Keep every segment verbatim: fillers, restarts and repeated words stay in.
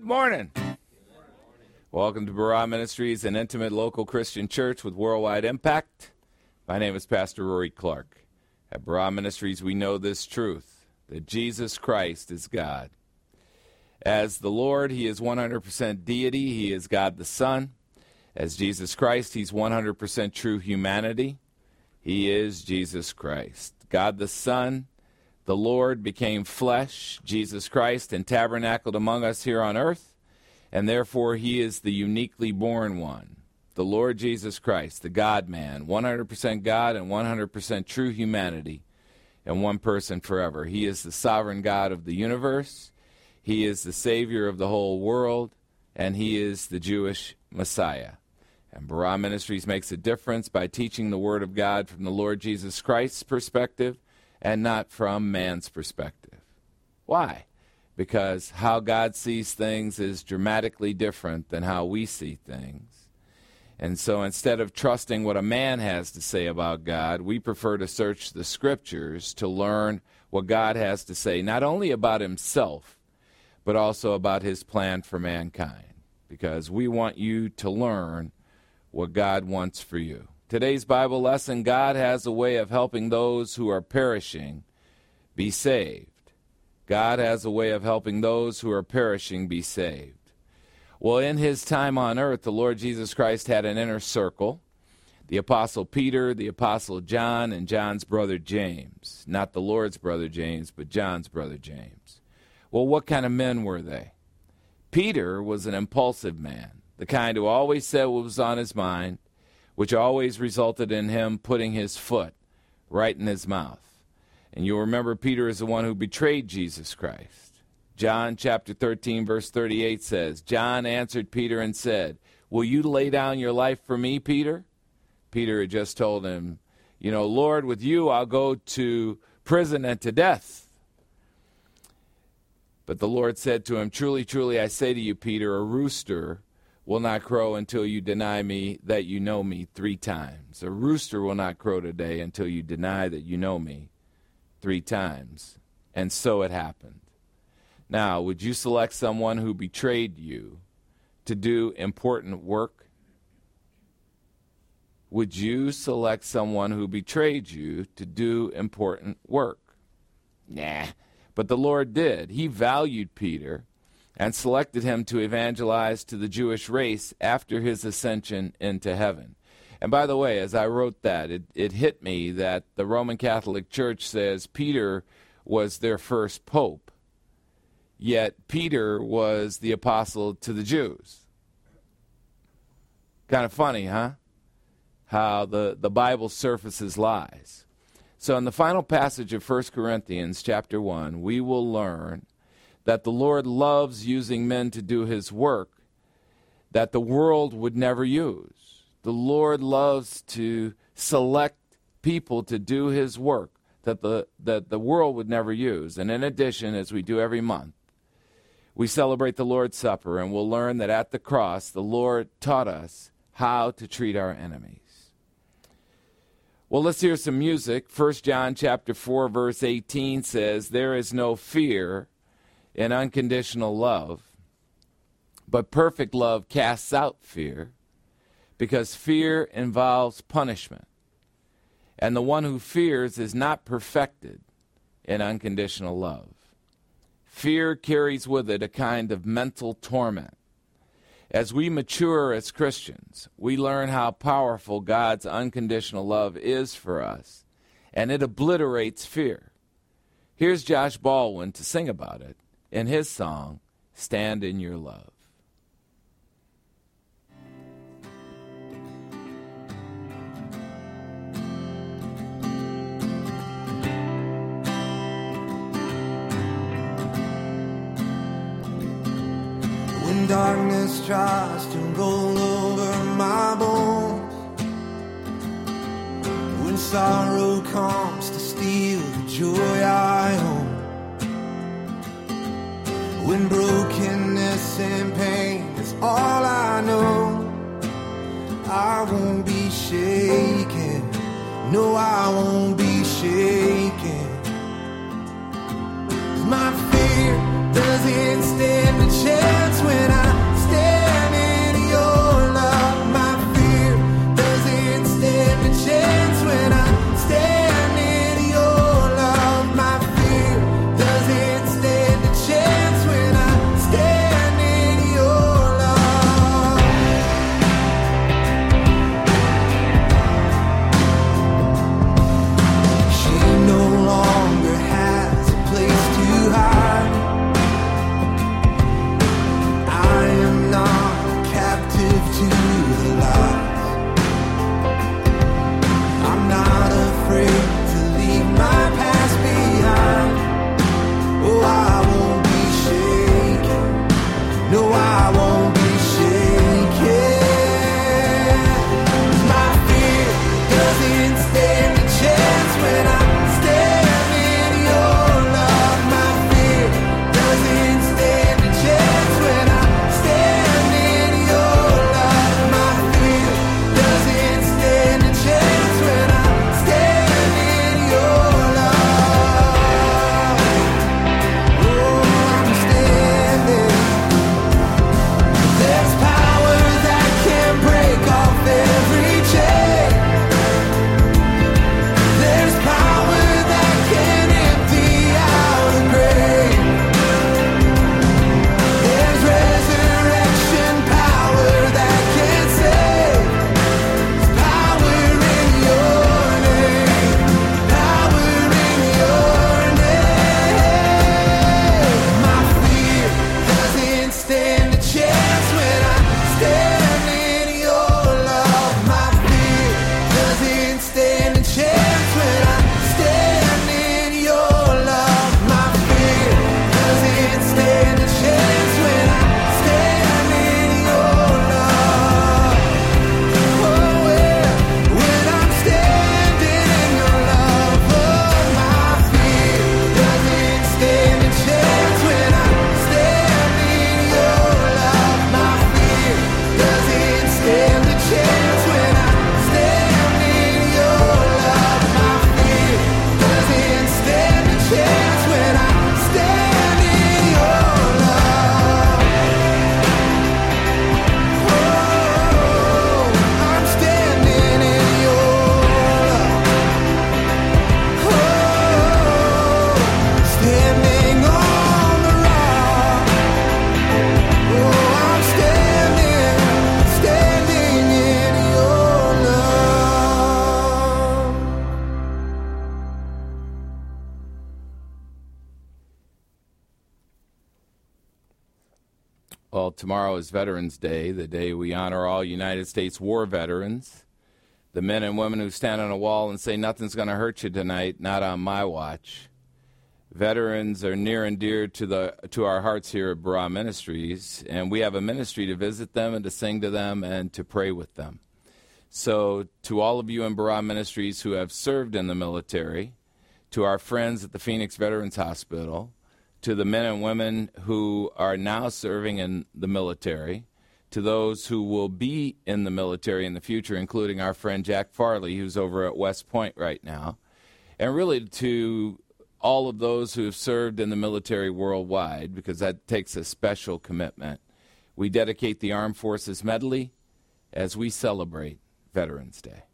Good morning. Welcome to Barah Ministries, an intimate local Christian church with worldwide impact. My name is Pastor Rory Clark. At Barah Ministries, we know this truth, that Jesus Christ is God. As the Lord, he is one hundred percent deity. He is God the Son. As Jesus Christ, he's one hundred percent true humanity. He is Jesus Christ. God the Son, the Lord, became flesh, Jesus Christ, and tabernacled among us here on earth, and therefore he is the uniquely born one, the Lord Jesus Christ, the God-man, one hundred percent God and one hundred percent true humanity, and one person forever. He is the sovereign God of the universe, he is the Savior of the whole world, and he is the Jewish Messiah. And Barah Ministries makes a difference by teaching the Word of God from the Lord Jesus Christ's perspective, and not from man's perspective. Why? Because how God sees things is dramatically different than how we see things. And so instead of trusting what a man has to say about God, we prefer to search the Scriptures to learn what God has to say, not only about himself, but also about his plan for mankind. Because we want you to learn what God wants for you. Today's Bible lesson, God has a way of helping those who are perishing be saved. God has a way of helping those who are perishing be saved. Well, in his time on earth, the Lord Jesus Christ had an inner circle, the Apostle Peter, the Apostle John, and John's brother James. Not the Lord's brother James, but John's brother James. Well, what kind of men were they? Peter was an impulsive man, the kind who always said what was on his mind, which always resulted in him putting his foot right in his mouth. And you'll remember Peter is the one who betrayed Jesus Christ. John chapter thirteen, verse thirty-eight says, John answered Peter and said, will you lay down your life for me, Peter? Peter had just told him, you know, Lord, with you I'll go to prison and to death. But the Lord said to him, truly, truly, I say to you, Peter, a rooster will not crow until you deny me that you know me three times. A rooster will not crow today until you deny that you know me three times. And so it happened. Now, would you select someone who betrayed you to do important work? Would you select someone who betrayed you to do important work? Nah, but the Lord did. He valued Peter and selected him to evangelize to the Jewish race after his ascension into heaven. And by the way, as I wrote that, it, it hit me that the Roman Catholic Church says Peter was their first pope, yet Peter was the apostle to the Jews. Kind of funny, huh? How the, the Bible surfaces lies. So in the final passage of First Corinthians chapter one, we will learn that the Lord loves using men to do his work that the world would never use. The Lord loves to select people to do his work that the, that the world would never use. And in addition, as we do every month, we celebrate the Lord's Supper, and we'll learn that at the cross, the Lord taught us how to treat our enemies. Well, let's hear some music. First John chapter four, verse eighteen says, there is no fear in unconditional love, but perfect love casts out fear, because fear involves punishment, and the one who fears is not perfected in unconditional love. Fear carries with it a kind of mental torment. As we mature as Christians, we learn how powerful God's unconditional love is for us, and it obliterates fear. Here's Josh Baldwin to sing about it in his song, Stand in Your Love. When darkness tries to roll over my bones, when sorrow comes to steal the joy I own, when brokenness and pain is all I know, I won't be shaken. No, I won't be shaken. 'Cause my fear doesn't stand a chance when Well, tomorrow is Veterans Day, the day we honor all United States war veterans, the men and women who stand on a wall and say, nothing's going to hurt you tonight, not on my watch. Veterans are near and dear to the to our hearts here at Barah Ministries, and we have a ministry to visit them and to sing to them and to pray with them. So to all of you in Barah Ministries who have served in the military, to our friends at the Phoenix Veterans Hospital, to the men and women who are now serving in the military, to those who will be in the military in the future, including our friend Jack Farley, who's over at West Point right now, and really to all of those who have served in the military worldwide, because that takes a special commitment. We dedicate the Armed Forces Medley as we celebrate Veterans Day.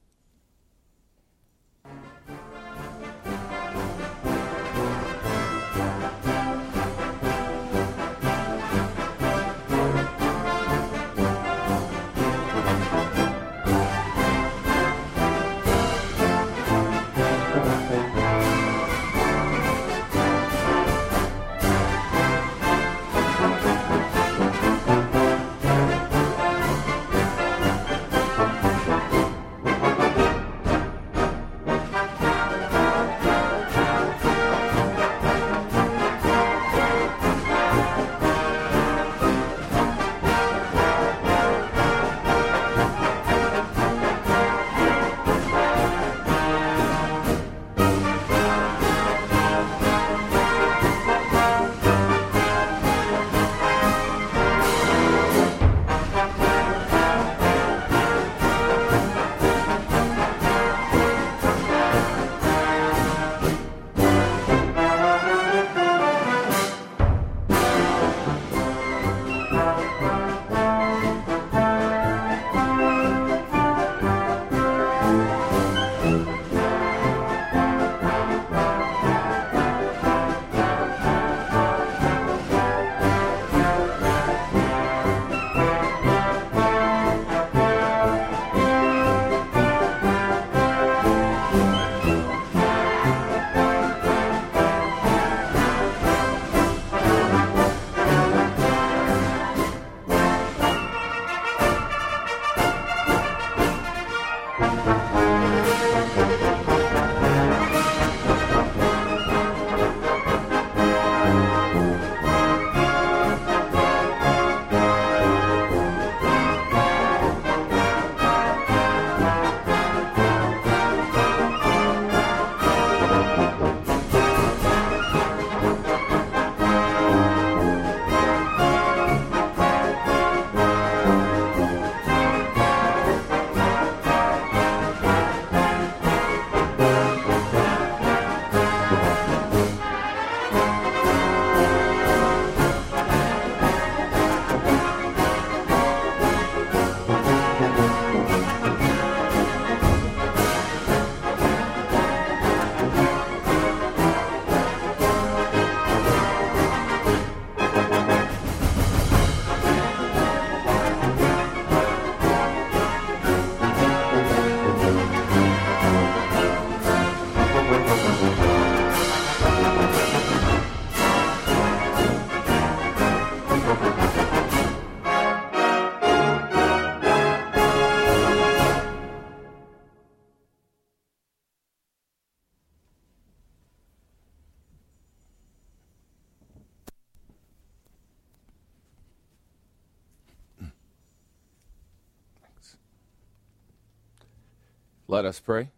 Let us pray.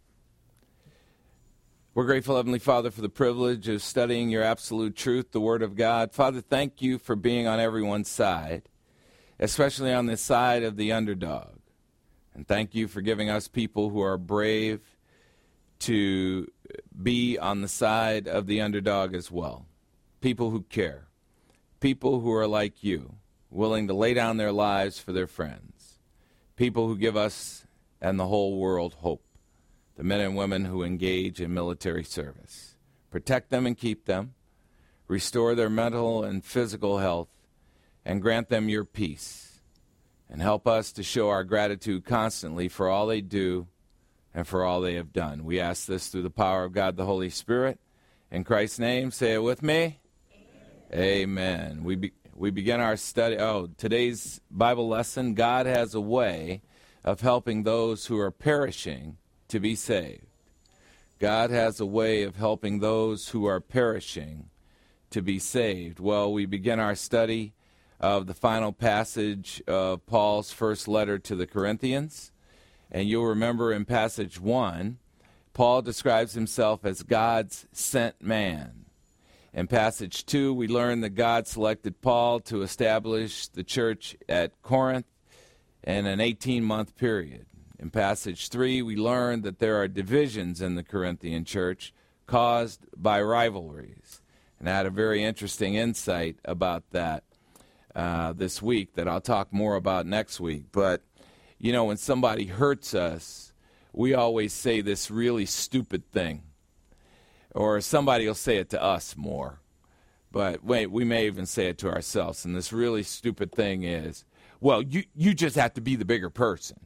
We're grateful, Heavenly Father, for the privilege of studying your absolute truth, the Word of God. Father, thank you for being on everyone's side, especially on the side of the underdog. And thank you for giving us people who are brave to be on the side of the underdog as well. People who care. People who are like you, willing to lay down their lives for their friends. People who give us and the whole world hope. The men and women who engage in military service. Protect them and keep them. Restore their mental and physical health. And grant them your peace. And help us to show our gratitude constantly for all they do and for all they have done. We ask this through the power of God the Holy Spirit. In Christ's name, say it with me. Amen. Amen. We, be, we begin our study. Oh, today's Bible lesson, God has a way of helping those who are perishing to be saved. God has a way of helping those who are perishing to be saved. Well, we begin our study of the final passage of Paul's first letter to the Corinthians. And you'll remember in passage one, Paul describes himself as God's sent man. In passage two, we learn that God selected Paul to establish the church at Corinth in an eighteen-month period. In passage three, we learn that there are divisions in the Corinthian church caused by rivalries. And I had a very interesting insight about that uh, this week that I'll talk more about next week. But, you know, when somebody hurts us, we always say this really stupid thing. Or somebody will say it to us more. But wait, we may even say it to ourselves. And this really stupid thing is, well, you, you just have to be the bigger person.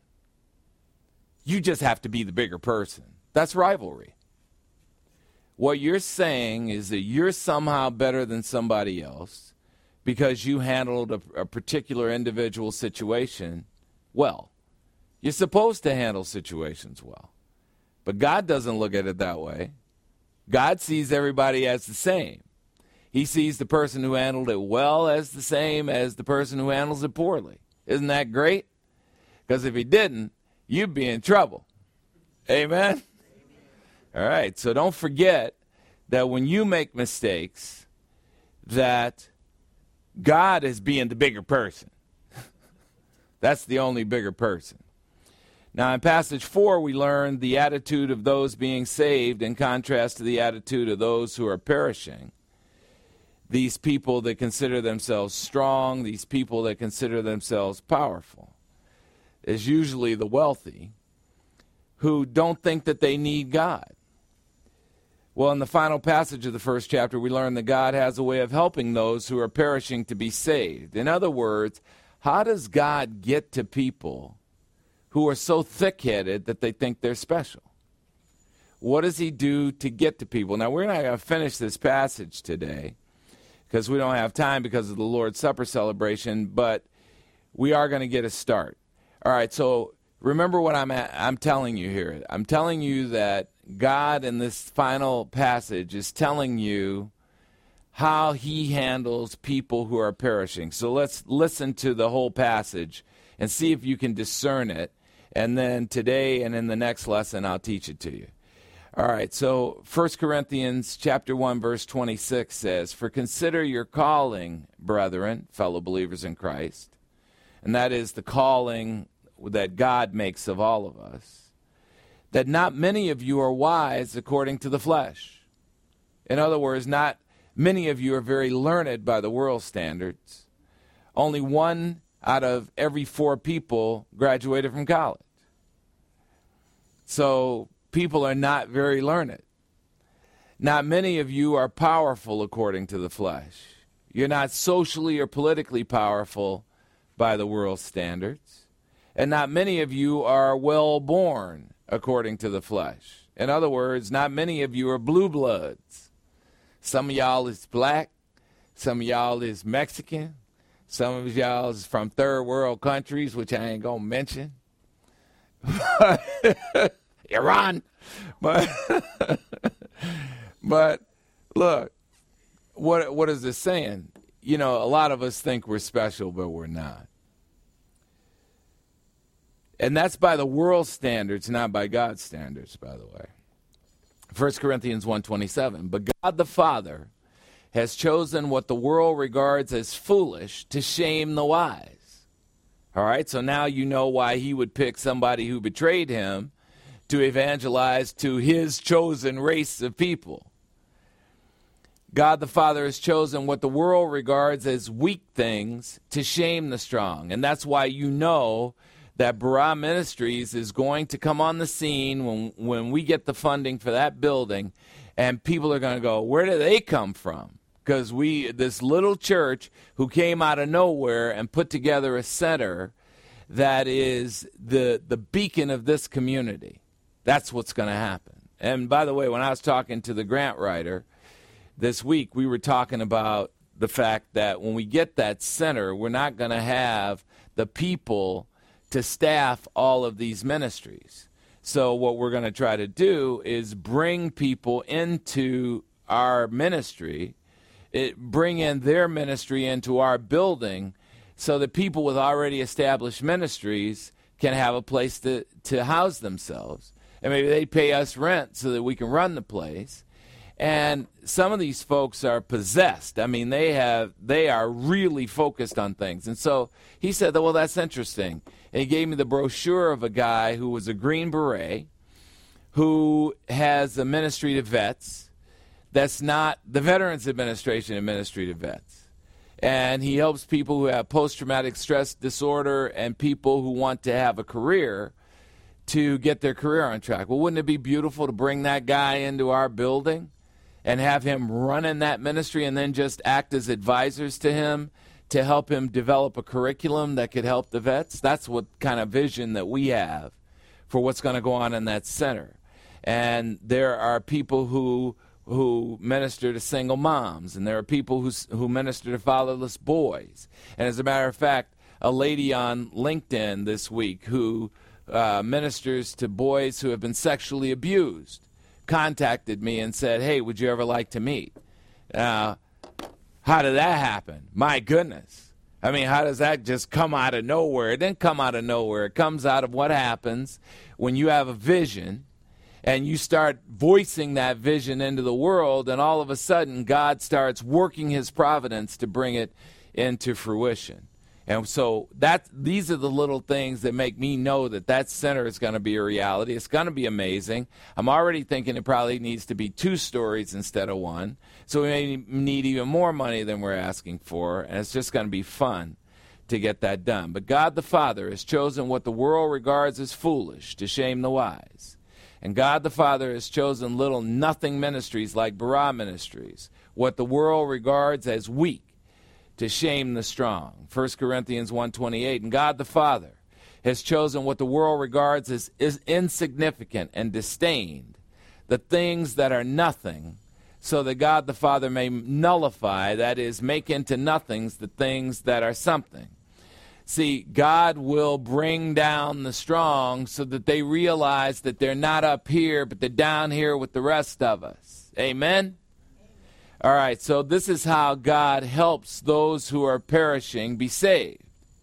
You just have to be the bigger person. That's rivalry. What you're saying is that you're somehow better than somebody else because you handled a, a particular individual situation well. You're supposed to handle situations well. But God doesn't look at it that way. God sees everybody as the same. He sees the person who handled it well as the same as the person who handles it poorly. Isn't that great? Because if he didn't, you'd be in trouble. Amen? All right, so don't forget that when you make mistakes, that God is being the bigger person. That's the only bigger person. Now, in passage four, we learn the attitude of those being saved in contrast to the attitude of those who are perishing. These people that consider themselves strong, these people that consider themselves powerful, is usually the wealthy who don't think that they need God. Well, in the final passage of the first chapter, we learn that God has a way of helping those who are perishing to be saved. In other words, how does God get to people who are so thick-headed that they think they're special? What does he do to get to people? Now, we're not going to finish this passage today because we don't have time because of the Lord's Supper celebration, but we are going to get a start. All right, so remember what I'm at, I'm telling you here. I'm telling you that God in this final passage is telling you how he handles people who are perishing. So let's listen to the whole passage and see if you can discern it. And then today and in the next lesson, I'll teach it to you. All right, so First Corinthians chapter one, verse twenty-six says, "For consider your calling, brethren," fellow believers in Christ, and that is the calling that God makes of all of us, "that not many of you are wise according to the flesh." In other words, not many of you are very learned by the world standards. Only one out of every four people graduated from college. So people are not very learned. Not many of you are powerful according to the flesh. You're not socially or politically powerful by the world standards. And not many of you are well born according to the flesh. In other words, not many of you are blue bloods. Some of y'all is black. Some of y'all is Mexican. Some of y'all is from third world countries, which I ain't going to mention. Iran. But, but look, what what is this saying? You know, a lot of us think we're special, but we're not. And that's by the world standards, not by God's standards, by the way. First Corinthians one twenty-seven, "But God the Father has chosen what the world regards as foolish to shame the wise." All right, so now you know why he would pick somebody who betrayed him to evangelize to his chosen race of people. God the Father has chosen what the world regards as weak things to shame the strong. And that's why you know that Barah Ministries is going to come on the scene when, when we get the funding for that building, and people are going to go, where do they come from? Because we, this little church who came out of nowhere and put together a center that is the the beacon of this community. That's what's going to happen. And by the way, when I was talking to the grant writer this week, we were talking about the fact that when we get that center, we're not going to have the people to staff all of these ministries. So what we're going to try to do is bring people into our ministry, it, bring in their ministry into our building, so that people with already established ministries can have a place to, to house themselves. And maybe they pay us rent so that we can run the place. And some of these folks are possessed. I mean, they have they are really focused on things. And so he said, well, that's interesting. And he gave me the brochure of a guy who was a Green Beret, who has a ministry to vets that's not the Veterans Administration and ministry to vets. And he helps people who have post-traumatic stress disorder and people who want to have a career to get their career on track. Well, wouldn't it be beautiful to bring that guy into our building and have him run in that ministry and then just act as advisors to him to help him develop a curriculum that could help the vets? That's what kind of vision that we have for what's going to go on in that center. And there are people who who minister to single moms, and there are people who who minister to fatherless boys. And as a matter of fact, a lady on LinkedIn this week who uh, ministers to boys who have been sexually abused contacted me and said, hey, would you ever like to meet? Uh, how did that happen? My goodness. I mean, how does that just come out of nowhere? It didn't come out of nowhere. It comes out of what happens when you have a vision and you start voicing that vision into the world, and all of a sudden God starts working his providence to bring it into fruition. And so that these are the little things that make me know that that center is going to be a reality. It's going to be amazing. I'm already thinking it probably needs to be two stories instead of one. So we may need even more money than we're asking for, and it's just going to be fun to get that done. But God the Father has chosen what the world regards as foolish to shame the wise. And God the Father has chosen little nothing ministries like Barah Ministries, what the world regards as weak, to shame the strong. First Corinthians one twenty-eight. And God the Father has chosen what the world regards as is insignificant and disdained, the things that are nothing, so that God the Father may nullify, that is, make into nothings the things that are something. See, God will bring down the strong so that they realize that they're not up here, but they're down here with the rest of us. Amen? All right, so this is how God helps those who are perishing be saved.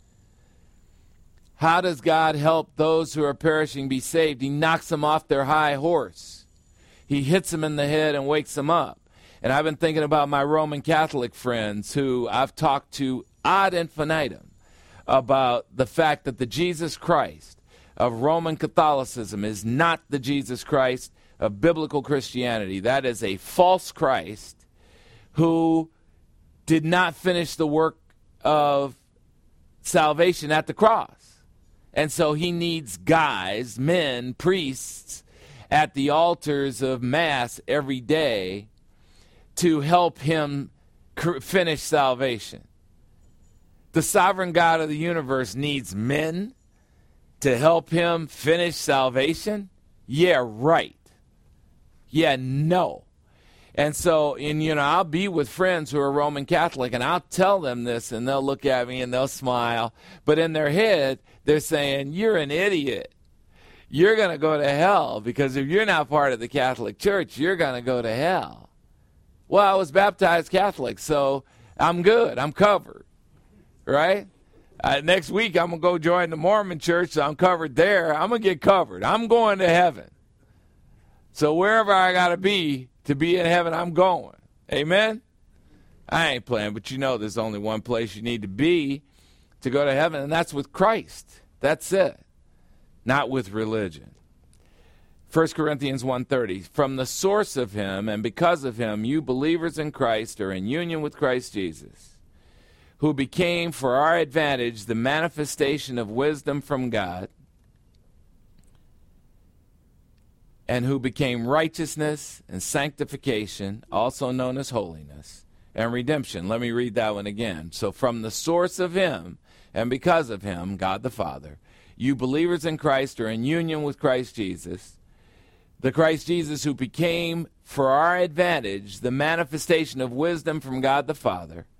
How does God help those who are perishing be saved? He knocks them off their high horse. He hits them in the head and wakes them up. And I've been thinking about my Roman Catholic friends who I've talked to ad infinitum about the fact that the Jesus Christ of Roman Catholicism is not the Jesus Christ of biblical Christianity. That is a false Christ who did not finish the work of salvation at the cross. And so he needs guys, men, priests at the altars of Mass every day to help him finish salvation. The sovereign God of the universe needs men to help him finish salvation? Yeah, right. Yeah, no. And so, and you know, I'll be with friends who are Roman Catholic, and I'll tell them this, and they'll look at me and they'll smile. But in their head, they're saying, you're an idiot. You're going to go to hell, because if you're not part of the Catholic Church, you're going to go to hell. Well, I was baptized Catholic, so I'm good. I'm covered. Right? Uh, next week, I'm going to go join the Mormon church, so I'm covered there. I'm going to get covered. I'm going to heaven. So wherever I got to be to be in heaven, I'm going. Amen? I ain't playing, but you know there's only one place you need to be to go to heaven, and that's with Christ. That's it. Not with religion. First Corinthians one thirty, from the source of him and because of him, you believers in Christ are in union with Christ Jesus, who became for our advantage the manifestation of wisdom from God, and who became righteousness and sanctification, also known as holiness, and redemption. Let me read that one again. So from the source of him and because of him, God the Father, you believers in Christ are in union with Christ Jesus, the Christ Jesus who became for our advantage the manifestation of wisdom from God the Father,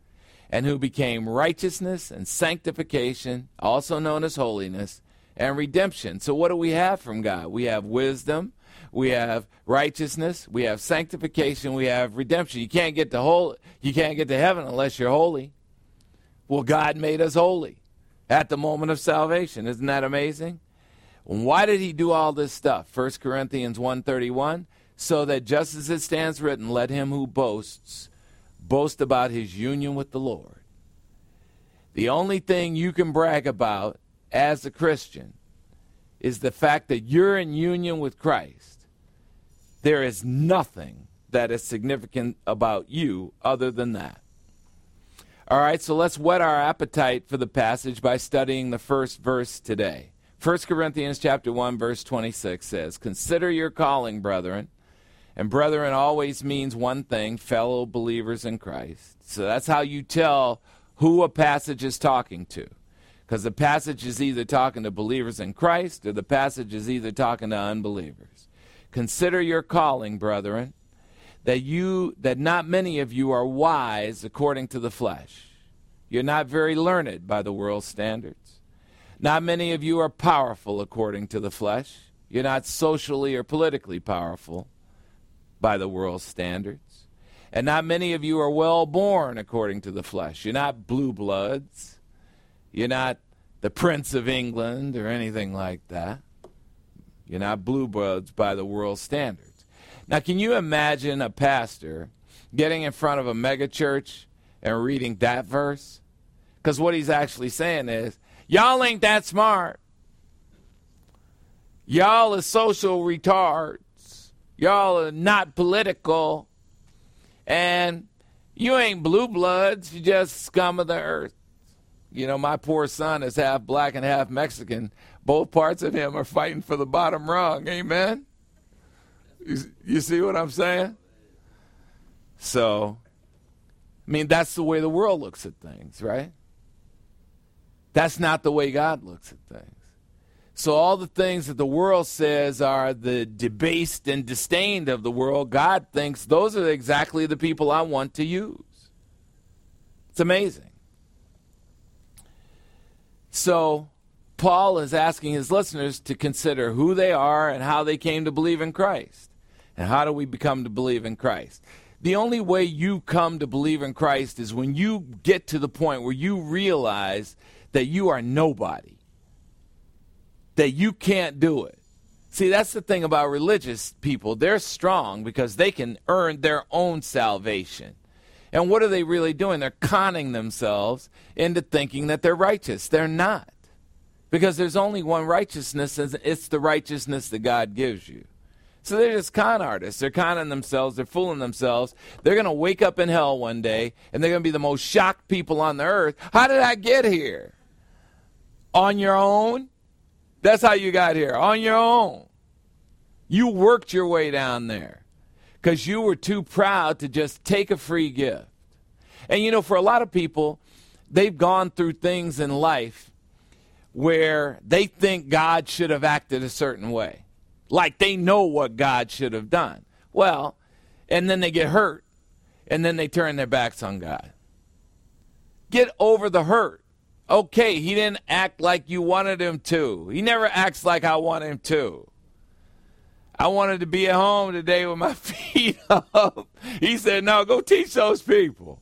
and who became righteousness and sanctification, also known as holiness, and redemption. So what do we have from God? We have wisdom, we have righteousness, we have sanctification, we have redemption. You can't get to whole, you can't get to heaven unless you're holy. Well, God made us holy at the moment of salvation. Isn't that amazing? Why did he do all this stuff? First Corinthians one thirty-one, so that just as it stands written, let him who boasts boast about his union with the Lord. The only thing you can brag about as a Christian is the fact that you're in union with Christ. There is nothing that is significant about you other than that. All right, so let's whet our appetite for the passage by studying the first verse today. First Corinthians chapter one, verse twenty-six says, consider your calling, brethren. And brethren always means one thing, fellow believers in Christ. So that's how you tell who a passage is talking to. Because the passage is either talking to believers in Christ or the passage is either talking to unbelievers. Consider your calling, brethren, that you that not many of you are wise according to the flesh. You're not very learned by the world's standards. Not many of you are powerful according to the flesh. You're not socially or politically powerful by the world's standards. And not many of you are well born according to the flesh. You're not blue bloods. You're not the Prince of England or anything like that. You're not blue bloods by the world's standards. Now, can you imagine a pastor getting in front of a mega church and reading that verse? Because what he's actually saying is, y'all ain't that smart. Y'all are social retards. Y'all are not political. And you ain't blue bloods. You just scum of the earth. You know, my poor son is half black and half Mexican. Both parts of him are fighting for the bottom rung. Amen? You, you see what I'm saying? So, I mean, that's the way the world looks at things, right? That's not the way God looks at things. So all the things that the world says are the debased and disdained of the world, God thinks those are exactly the people I want to use. It's amazing. So Paul is asking his listeners to consider who they are and how they came to believe in Christ. And how do we become to believe in Christ? The only way you come to believe in Christ is when you get to the point where you realize that you are nobody. That you can't do it. See, that's the thing about religious people. They're strong because they can earn their own salvation. And what are they really doing? They're conning themselves into thinking that they're righteous. They're not. Because there's only one righteousness, and it's the righteousness that God gives you. So they're just con artists. They're conning themselves. They're fooling themselves. They're going to wake up in hell one day, and they're going to be the most shocked people on the earth. How did I get here? On your own? That's how you got here, on your own. You worked your way down there because you were too proud to just take a free gift. And, you know, for a lot of people, they've gone through things in life where they think God should have acted a certain way, like they know what God should have done. Well, and then they get hurt, and then they turn their backs on God. Get over the hurt. Okay, he didn't act like you wanted him to. He never acts like I want him to. I wanted to be at home today with my feet up. He said, no, go teach those people.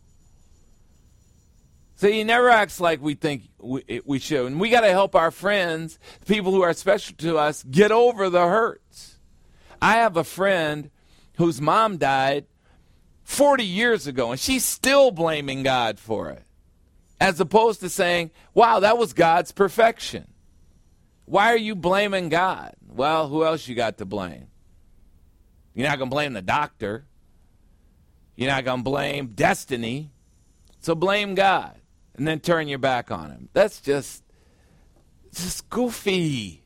So he never acts like we think we, we should. And we got to help our friends, people who are special to us, get over the hurts. I have a friend whose mom died forty years ago, and she's still blaming God for it. As opposed to saying, wow, that was God's perfection. Why are you blaming God? Well, who else you got to blame? You're not going to blame the doctor. You're not going to blame destiny. So blame God and then turn your back on him. That's just, just goofy.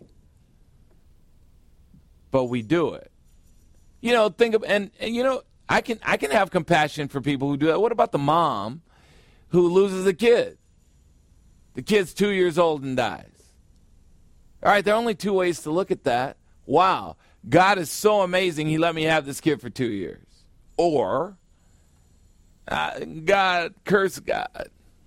But we do it. You know, think of, and, and you know, I can I can have compassion for people who do that. What about the mom who loses a kid? The kid's two years old and dies. All right, there are only two ways to look at that. Wow, God is so amazing, he let me have this kid for two years. Or, uh, God, curse God.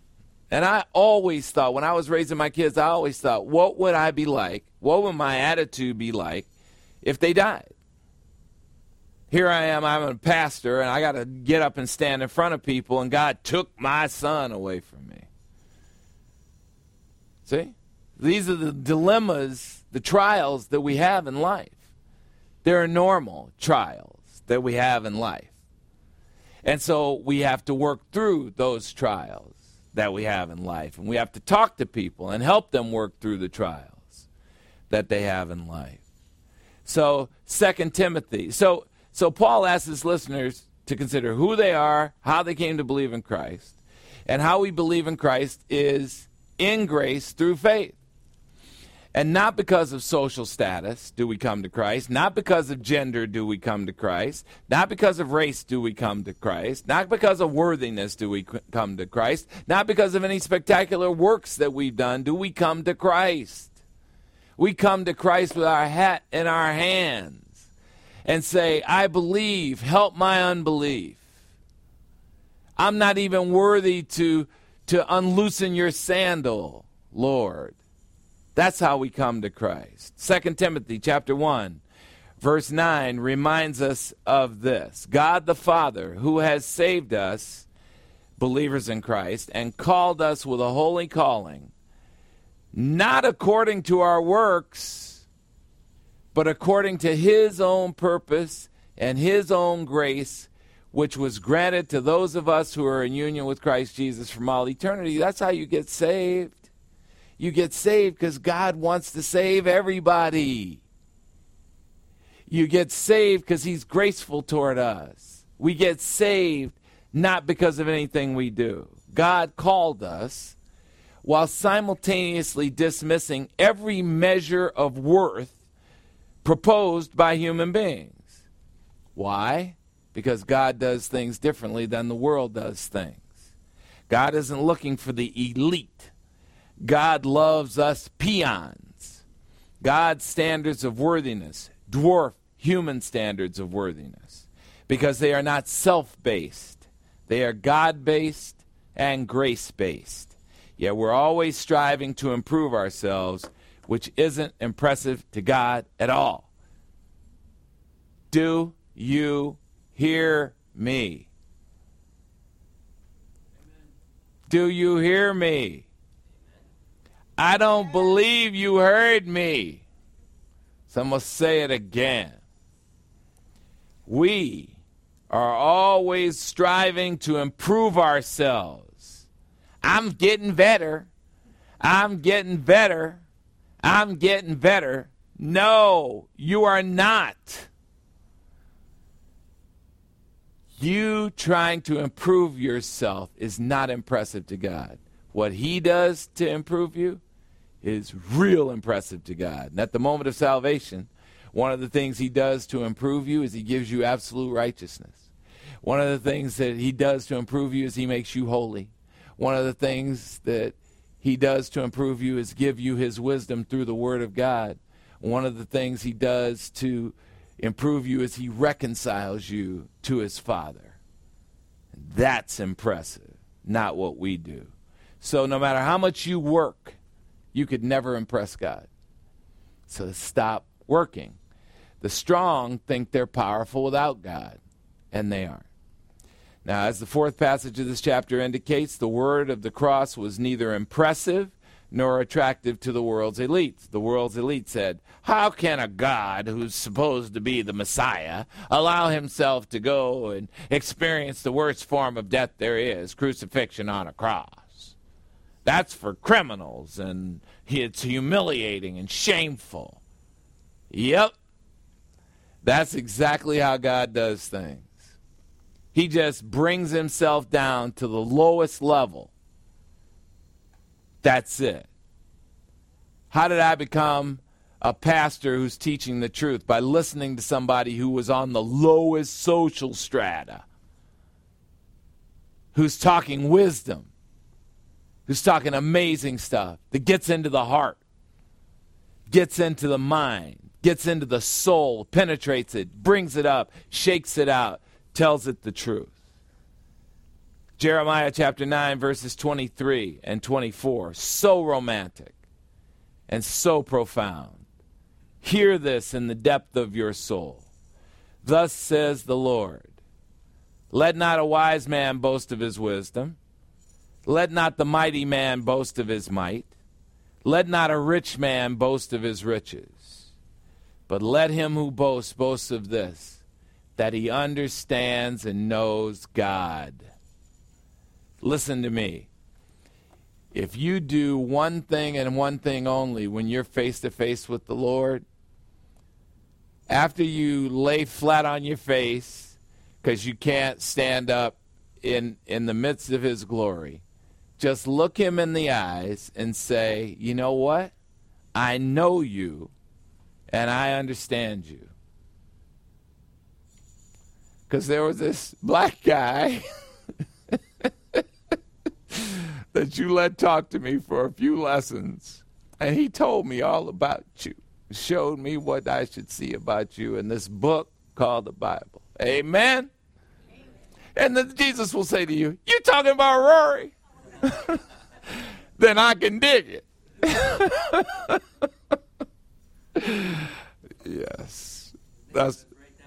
And I always thought, when I was raising my kids, I always thought, what would I be like? What would my attitude be like if they died? Here I am, I'm a pastor, and I got to get up and stand in front of people, and God took my son away from me. See? These are the dilemmas, the trials that we have in life. They're normal trials that we have in life. And so we have to work through those trials that we have in life. And we have to talk to people and help them work through the trials that they have in life. So, Second Timothy. So, so Paul asks his listeners to consider who they are, how they came to believe in Christ, and how we believe in Christ is in grace through faith. And not because of social status do we come to Christ, not because of gender do we come to Christ, not because of race do we come to Christ, not because of worthiness do we come to Christ, not because of any spectacular works that we've done do we come to Christ. We come to Christ with our hat in our hands and say, I believe, help my unbelief. I'm not even worthy to, to unloosen your sandal, Lord. That's how we come to Christ. Second Timothy chapter one, verse nine reminds us of this. God the Father, who has saved us, believers in Christ, and called us with a holy calling, not according to our works, but according to his own purpose and his own grace, which was granted to those of us who are in union with Christ Jesus from all eternity. That's how you get saved. You get saved because God wants to save everybody. You get saved because he's graceful toward us. We get saved not because of anything we do. God called us while simultaneously dismissing every measure of worth proposed by human beings. Why? Because God does things differently than the world does things. God isn't looking for the elite. God loves us peons. God's standards of worthiness dwarf human standards of worthiness because they are not self-based. They are God-based and grace-based. Yet we're always striving to improve ourselves, which isn't impressive to God at all. Do you hear me? Do you hear me? I don't believe you heard me. So I'm going to say it again. We are always striving to improve ourselves. I'm getting better. I'm getting better. I'm getting better. No, you are not. You trying to improve yourself is not impressive to God. What he does to improve you is real impressive to God. And at the moment of salvation, one of the things he does to improve you is he gives you absolute righteousness. One of the things that he does to improve you is he makes you holy. One of the things that he does to improve you is give you his wisdom through the word of God. One of the things he does to improve you is he reconciles you to his Father. That's impressive, not what we do. So no matter how much you work, you could never impress God. So stop working. The strong think they're powerful without God, and they aren't. Now, as the fourth passage of this chapter indicates, the word of the cross was neither impressive nor attractive to the world's elites. The world's elite said, how can a God who's supposed to be the Messiah allow himself to go and experience the worst form of death there is, crucifixion on a cross? That's for criminals, and it's humiliating and shameful. Yep. That's exactly how God does things. He just brings himself down to the lowest level. That's it. How did I become a pastor who's teaching the truth? By listening to somebody who was on the lowest social strata, who's talking wisdom, who's talking amazing stuff that gets into the heart, gets into the mind, gets into the soul, penetrates it, brings it up, shakes it out, tells it the truth. Jeremiah chapter nine, verses twenty-three and twenty-four. So romantic and so profound. Hear this in the depth of your soul. Thus says the Lord, let not a wise man boast of his wisdom. Let not the mighty man boast of his might. Let not a rich man boast of his riches. But let him who boasts boast of this, that he understands and knows God. Listen to me. If you do one thing and one thing only when you're face to face with the Lord, after you lay flat on your face because you can't stand up in, in the midst of his glory, just look him in the eyes and say, you know what? I know you and I understand you. Because there was this black guy that you let talk to me for a few lessons, and he told me all about you, showed me what I should see about you in this book called the Bible. Amen? Amen. And then Jesus will say to you, you talking about Rory? Then I can dig it. Yes. That's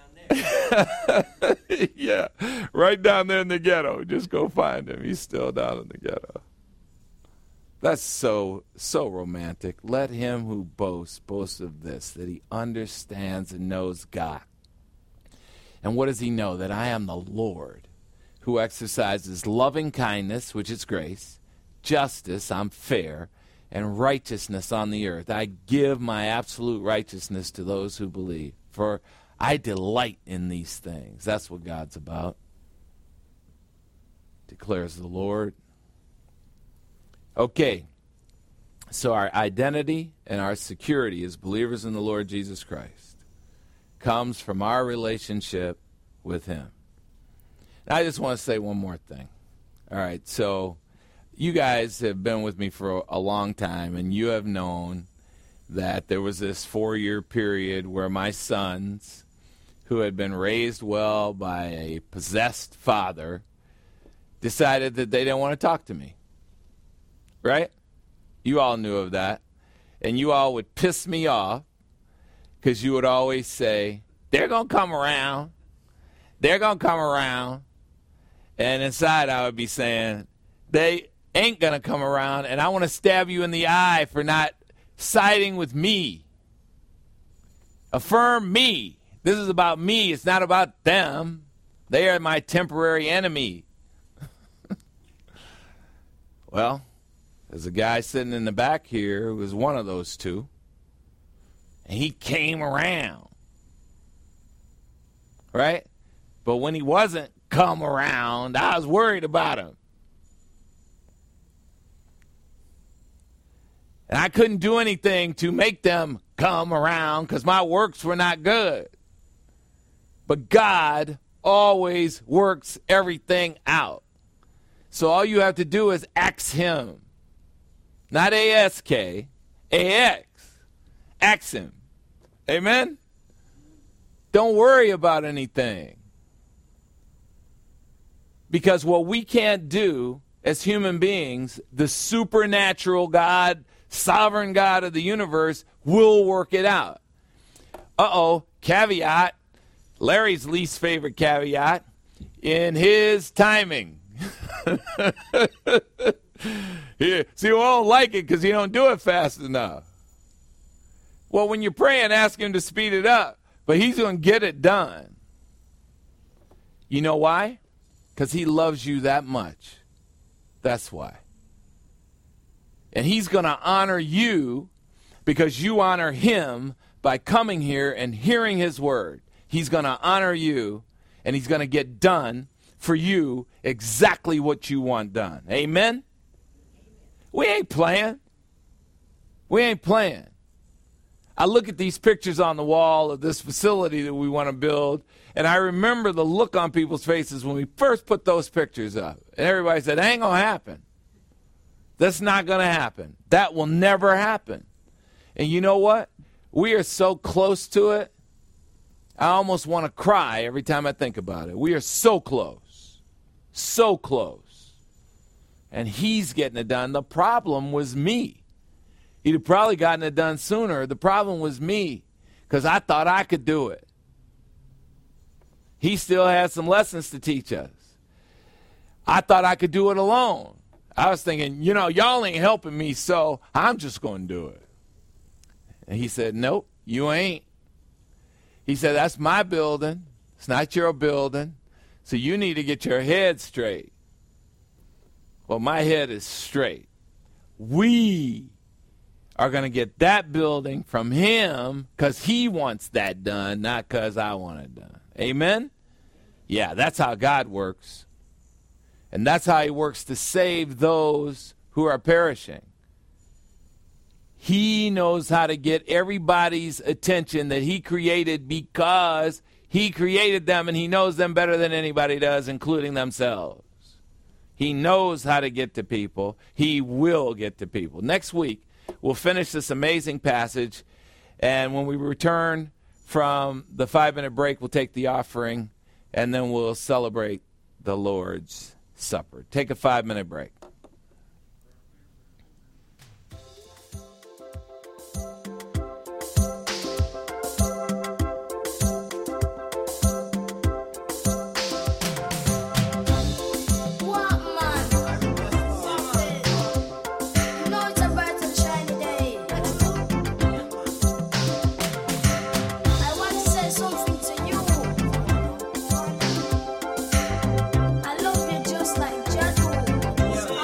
yeah, right down there in the ghetto. Just go find him. He's still down in the ghetto. That's so, so romantic. Let him who boasts, boast of this, that he understands and knows God. And what does he know? That I am the Lord who exercises loving kindness, which is grace, justice, I'm fair, and righteousness on the earth. I give my absolute righteousness to those who believe. For I delight in these things. That's what God's about, declares the Lord. Okay, so our identity and our security as believers in the Lord Jesus Christ comes from our relationship with him. Now, I just want to say one more thing. All right, so you guys have been with me for a long time, and you have known that there was this four-year period where my sons, who had been raised well by a possessed father, decided that they didn't want to talk to me. Right? You all knew of that. And you all would piss me off because you would always say, they're going to come around. They're going to come around. And inside I would be saying, they ain't going to come around, and I want to stab you in the eye for not siding with me. Affirm me. This is about me. It's not about them. They are my temporary enemy. Well, there's a guy sitting in the back here who was one of those two, and he came around, right? But when he wasn't come around, I was worried about him. And I couldn't do anything to make them come around because my works were not good. But God always works everything out. So all you have to do is ask him. Not A S K, A X. Ask him. Amen? Don't worry about anything. Because what we can't do as human beings, the supernatural God, sovereign God of the universe, will work it out. Uh-oh, caveat. Larry's least favorite caveat. In his timing. Yeah. See, we don't like it because you don't do it fast enough. Well, when you're praying, ask him to speed it up. But he's going to get it done. You know why? Because he loves you that much. That's why. And he's going to honor you because you honor him by coming here and hearing his word. He's going to honor you, and he's going to get done for you exactly what you want done. Amen? We ain't playing. We ain't playing. I look at these pictures on the wall of this facility that we want to build, and I remember the look on people's faces when we first put those pictures up. And everybody said, that ain't going to happen. That's not going to happen. That will never happen. And you know what? We are so close to it, I almost want to cry every time I think about it. We are so close. So close. and he's getting it done. The problem was me. He'd have probably gotten it done sooner. The problem was me because I thought I could do it. He still had some lessons to teach us. I thought I could do it alone. I was thinking, you know, y'all ain't helping me, so I'm just going to do it. And he said, nope, you ain't. He said, that's my building. It's not your building. So you need to get your head straight. Well, my head is straight. We are going to get that building from him because he wants that done, not because I want it done. Amen? Yeah, that's how God works. And that's how he works to save those who are perishing. He knows how to get everybody's attention that he created because he created them and he knows them better than anybody does, including themselves. He knows how to get to people. He will get to people. Next week, we'll finish this amazing passage, and when we return from the five-minute break, we'll take the offering, and then we'll celebrate the Lord's Supper. Take a five-minute break. I love you just like Jadu.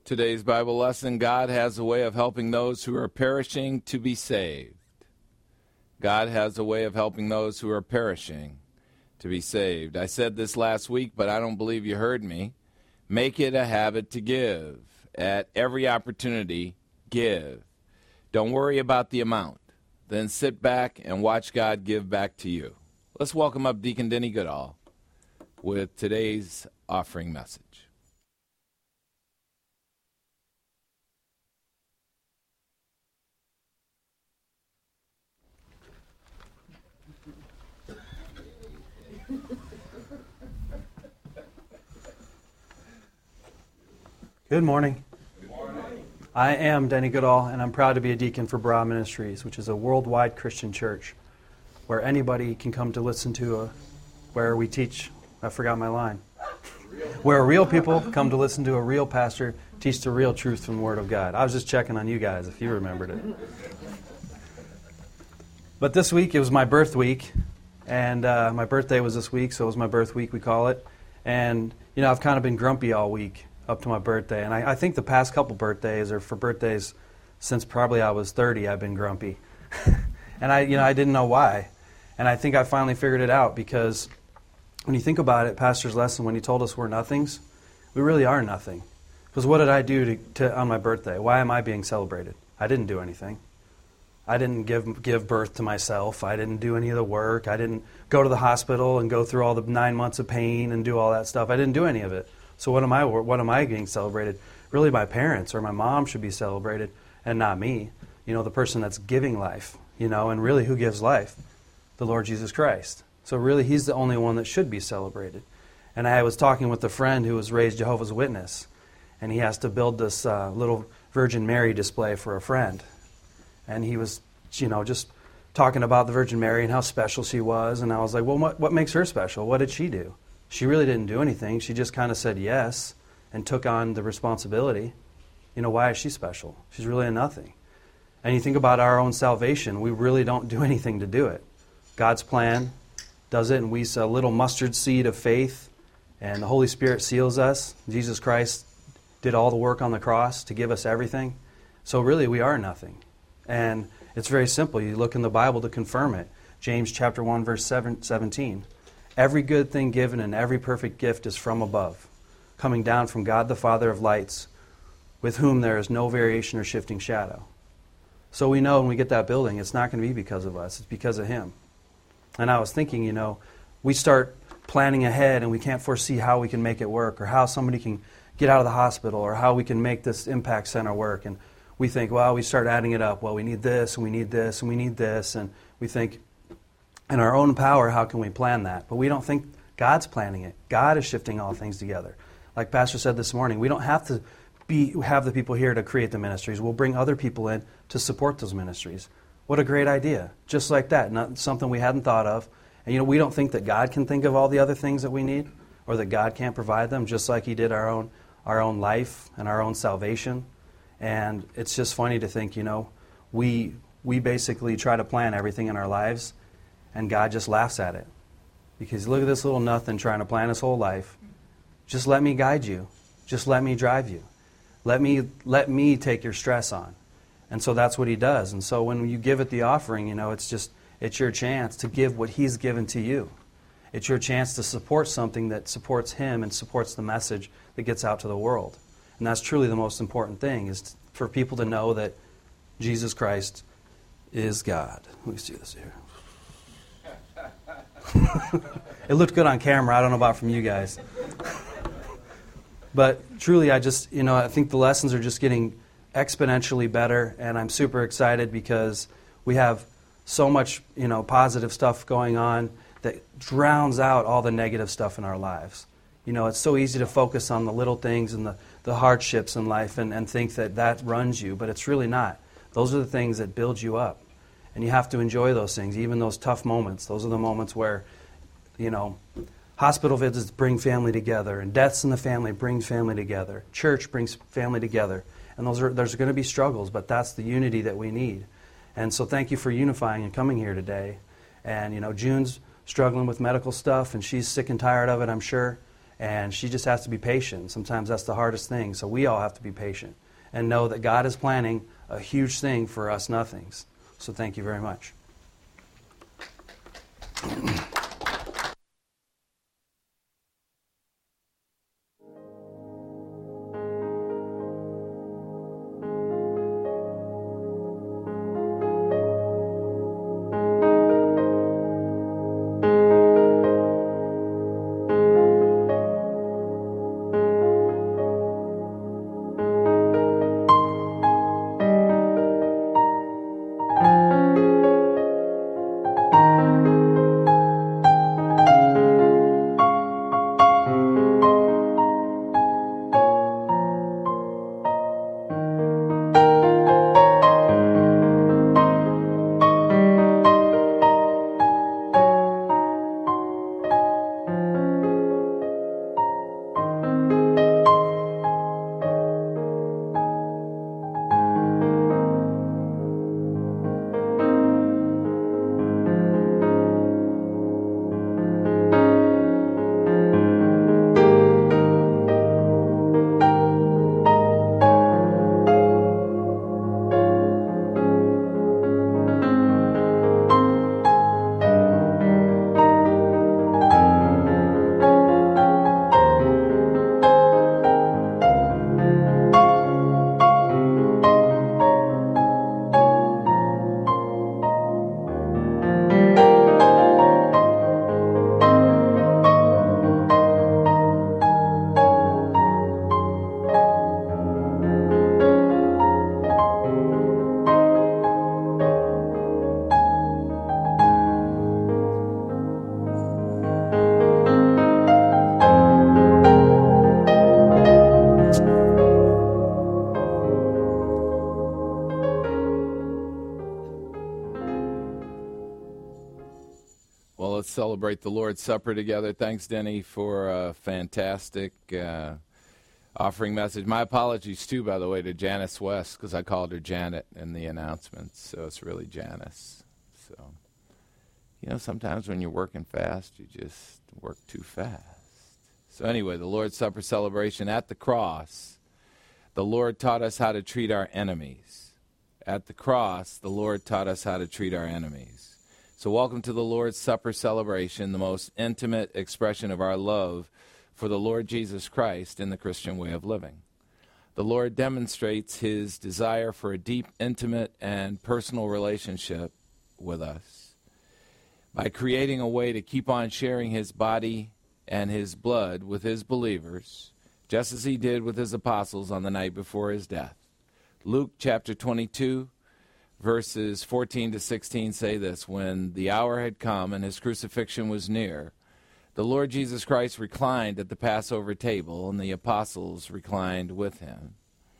Today's Bible lesson, God has a way of helping those who are perishing to be saved. God has a way of helping those who are perishing to be saved. I said this last week, but I don't believe you heard me. Make it a habit to give. At every opportunity, give. Don't worry about the amount. Then sit back and watch God give back to you. Let's welcome up Deacon Denny Goodall with today's offering message. Good morning. Good morning. I am Denny Goodall, and I'm proud to be a deacon for Barah Ministries, which is a worldwide Christian church where anybody can come to listen to, a, where we teach, I forgot my line, where real people come to listen to a real pastor teach the real truth from the Word of God. I was just checking on you guys if you remembered it. But this week, it was my birth week, and uh, my birthday was this week, so it was my birth week, we call it. And, you know, I've kind of been grumpy all week up to my birthday. And I, I think the past couple birthdays, or for birthdays since probably I was thirty, I've been grumpy. And I, you know, I didn't know why. And I think I finally figured it out, because when you think about it, Pastor's lesson, when he told us we're nothings, we really are nothing. Because what did I do to, to on my birthday? Why am I being celebrated? I didn't do anything. I didn't give give birth to myself. I didn't do any of the work. I didn't go to the hospital and go through all the nine months of pain and do all that stuff. I didn't do any of it. So what am I what am I being celebrated? Really, my parents or my mom should be celebrated, and not me. You know, the person that's giving life, you know, and really who gives life? The Lord Jesus Christ. So really, He's the only one that should be celebrated. And I was talking with a friend who was raised Jehovah's Witness, and he has to build this uh, little Virgin Mary display for a friend. And he was, you know, just talking about the Virgin Mary and how special she was. And I was like, well, what, what makes her special? What did she do? She really didn't do anything. She just kind of said yes and took on the responsibility. You know, why is she special? She's really a nothing. And you think about our own salvation, we really don't do anything to do it. God's plan does it, and we a little mustard seed of faith, and the Holy Spirit seals us. Jesus Christ did all the work on the cross to give us everything. So really, we are nothing. And it's very simple. You look in the Bible to confirm it. James chapter one, verse seventeen. Every good thing given and every perfect gift is from above, coming down from God the Father of lights, with whom there is no variation or shifting shadow. So we know when we get that building, it's not going to be because of us. It's because of Him. And I was thinking, you know, we start planning ahead and we can't foresee how we can make it work, or how somebody can get out of the hospital, or how we can make this impact center work. And we think, well, we start adding it up. Well, we need this, and we need this, and we need this. And we think, in our own power, how can we plan that? But we don't think God's planning it. God is shifting all things together. Like Pastor said this morning, we don't have to be have the people here to create the ministries. We'll bring other people in to support those ministries. What a great idea. Just like that. Not something we hadn't thought of. And you know, we don't think that God can think of all the other things that we need, or that God can't provide them, just like He did our own our own life and our own salvation. And it's just funny to think, you know, we we basically try to plan everything in our lives, and God just laughs at it. Because look at this little nothing trying to plan his whole life. Just let me guide you. Just let me drive you. Let me let me take your stress on. And so that's what He does. And so when you give it the offering, you know, it's just, it's your chance to give what He's given to you. It's your chance to support something that supports Him and supports the message that gets out to the world. And that's truly the most important thing, is for people to know that Jesus Christ is God. Let me see this here. It looked good on camera. I don't know about from you guys. But truly, I just, you know, I think the lessons are just getting exponentially better, and I'm super excited because we have so much, you know, positive stuff going on that drowns out all the negative stuff in our lives. You know, it's so easy to focus on the little things and the, the hardships in life and, and think that that runs you, but it's really not. Those are the things that build you up. And you have to enjoy those things, even those tough moments. Those are the moments where, you know, hospital visits bring family together, and deaths in the family bring family together. Church brings family together. And those are there's going to be struggles, but that's the unity that we need. And so thank you for unifying and coming here today. And, you know, June's struggling with medical stuff, and she's sick and tired of it, I'm sure. And she just has to be patient. Sometimes that's the hardest thing. So we all have to be patient and know that God is planning a huge thing for us nothings. So thank you very much. Well, let's celebrate the Lord's Supper together. Thanks, Denny, for a fantastic uh, offering message. My apologies, too, by the way, to Janice West, because I called her Janet in the announcements, so it's really Janice. So, you know, sometimes when you're working fast, you just work too fast. So anyway, the Lord's Supper celebration at the cross, the Lord taught us how to treat our enemies. At the cross, the Lord taught us how to treat our enemies. So welcome to the Lord's Supper celebration, the most intimate expression of our love for the Lord Jesus Christ in the Christian way of living. The Lord demonstrates his desire for a deep, intimate, and personal relationship with us by creating a way to keep on sharing his body and his blood with his believers, just as he did with his apostles on the night before his death. Luke chapter twenty-two, verses fourteen to sixteen say this: When the hour had come and his crucifixion was near, the Lord Jesus Christ reclined at the Passover table, and the apostles reclined with him.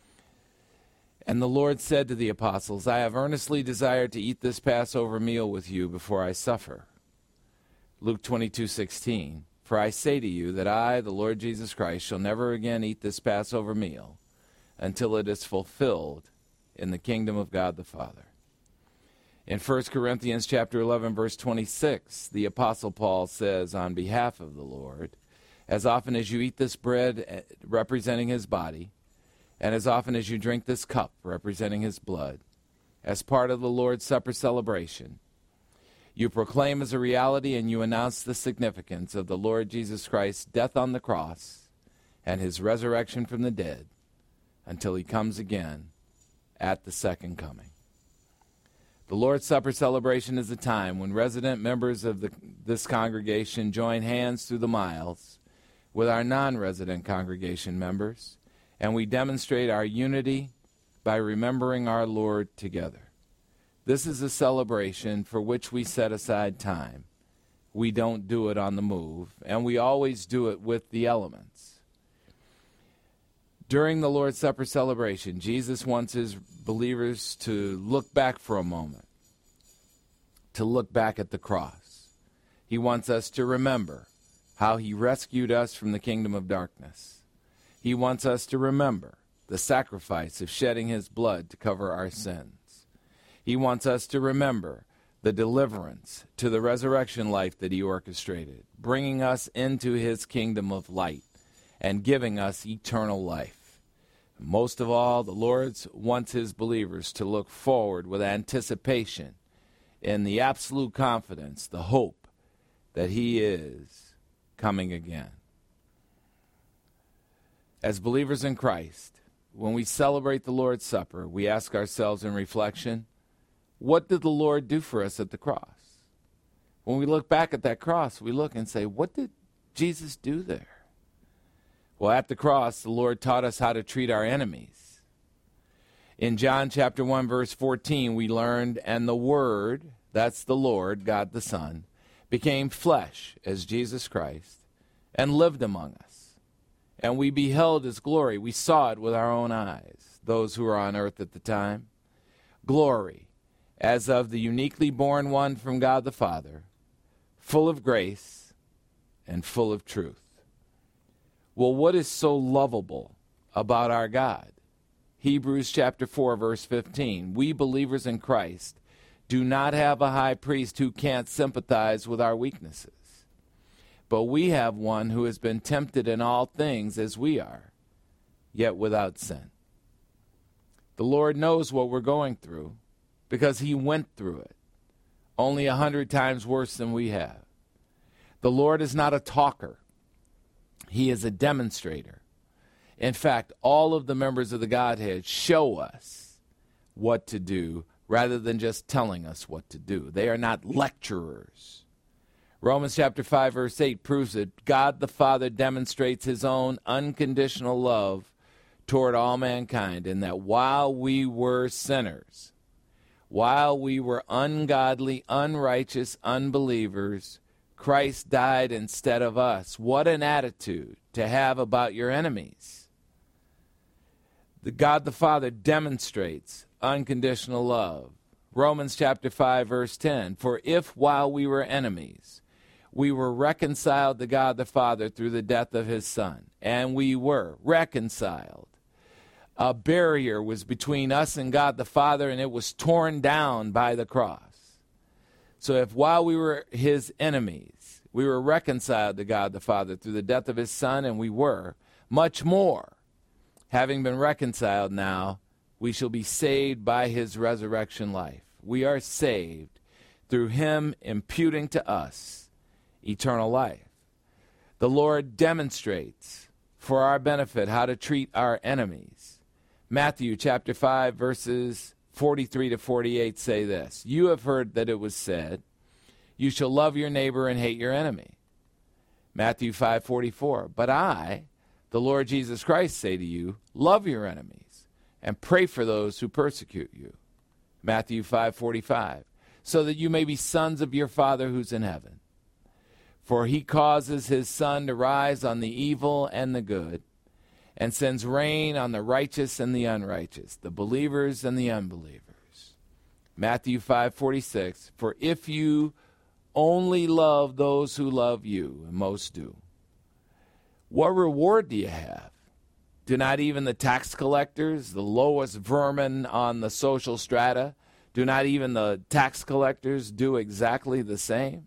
And the Lord said to the apostles, I have earnestly desired to eat this Passover meal with you before I suffer. Luke twenty-two sixteen, For I say to you that I, the Lord Jesus Christ, shall never again eat this Passover meal until it is fulfilled in the kingdom of God the Father. In First Corinthians chapter eleven, verse twenty-six, the Apostle Paul says on behalf of the Lord, As often as you eat this bread representing his body, and as often as you drink this cup representing his blood, as part of the Lord's Supper celebration, you proclaim as a reality and you announce the significance of the Lord Jesus Christ's death on the cross and his resurrection from the dead until he comes again at the second coming. The Lord's Supper celebration is a time when resident members of the, this congregation join hands through the miles with our non-resident congregation members, and we demonstrate our unity by remembering our Lord together. This is a celebration for which we set aside time. We don't do it on the move, and we always do it with the elements. During the Lord's Supper celebration, Jesus wants his believers to look back for a moment, to look back at the cross. He wants us to remember how he rescued us from the kingdom of darkness. He wants us to remember the sacrifice of shedding his blood to cover our sins. He wants us to remember the deliverance to the resurrection life that he orchestrated, bringing us into his kingdom of light and giving us eternal life. Most of all, the Lord wants his believers to look forward with anticipation in the absolute confidence, the hope that he is coming again. As believers in Christ, when we celebrate the Lord's Supper, we ask ourselves in reflection, what did the Lord do for us at the cross? When we look back at that cross, we look and say, what did Jesus do there? Well, at the cross, the Lord taught us how to treat our enemies. In John chapter one, verse fourteen, we learned, and the Word, that's the Lord, God the Son, became flesh as Jesus Christ and lived among us. And we beheld his glory. We saw it with our own eyes, those who were on earth at the time. Glory, as of the uniquely born one from God the Father, full of grace and full of truth. Well, what is so lovable about our God? Hebrews chapter four, verse fifteen. We believers in Christ do not have a high priest who can't sympathize with our weaknesses. But we have one who has been tempted in all things as we are, yet without sin. The Lord knows what we're going through because he went through it, only a hundred times worse than we have. The Lord is not a talker. He is a demonstrator. In fact, all of the members of the Godhead show us what to do rather than just telling us what to do. They are not lecturers. Romans chapter five, verse eight proves that God the Father demonstrates his own unconditional love toward all mankind, in that while we were sinners, while we were ungodly, unrighteous, unbelievers, Christ died instead of us. What an attitude to have about your enemies. The God the Father demonstrates unconditional love. Romans chapter five, verse ten. For if while we were enemies, we were reconciled to God the Father through the death of his Son, and we were reconciled. A barrier was between us and God the Father, and it was torn down by the cross. So if while we were his enemies, we were reconciled to God the Father through the death of his Son, and we were, much more, having been reconciled now, we shall be saved by his resurrection life. We are saved through him imputing to us eternal life. The Lord demonstrates for our benefit how to treat our enemies. Matthew chapter five, verses forty-three to forty-eight say this. You have heard that it was said, you shall love your neighbor and hate your enemy. Matthew five forty-four. But I, the Lord Jesus Christ, say to you, love your enemies and pray for those who persecute you. Matthew five forty-five. So that you may be sons of your Father who's in heaven. For he causes his sun to rise on the evil and the good, and sends rain on the righteous and the unrighteous, the believers and the unbelievers. Matthew five forty-six. For if you only love those who love you, and most do, what reward do you have? Do not even the tax collectors, the lowest vermin on the social strata, do not even the tax collectors do exactly the same?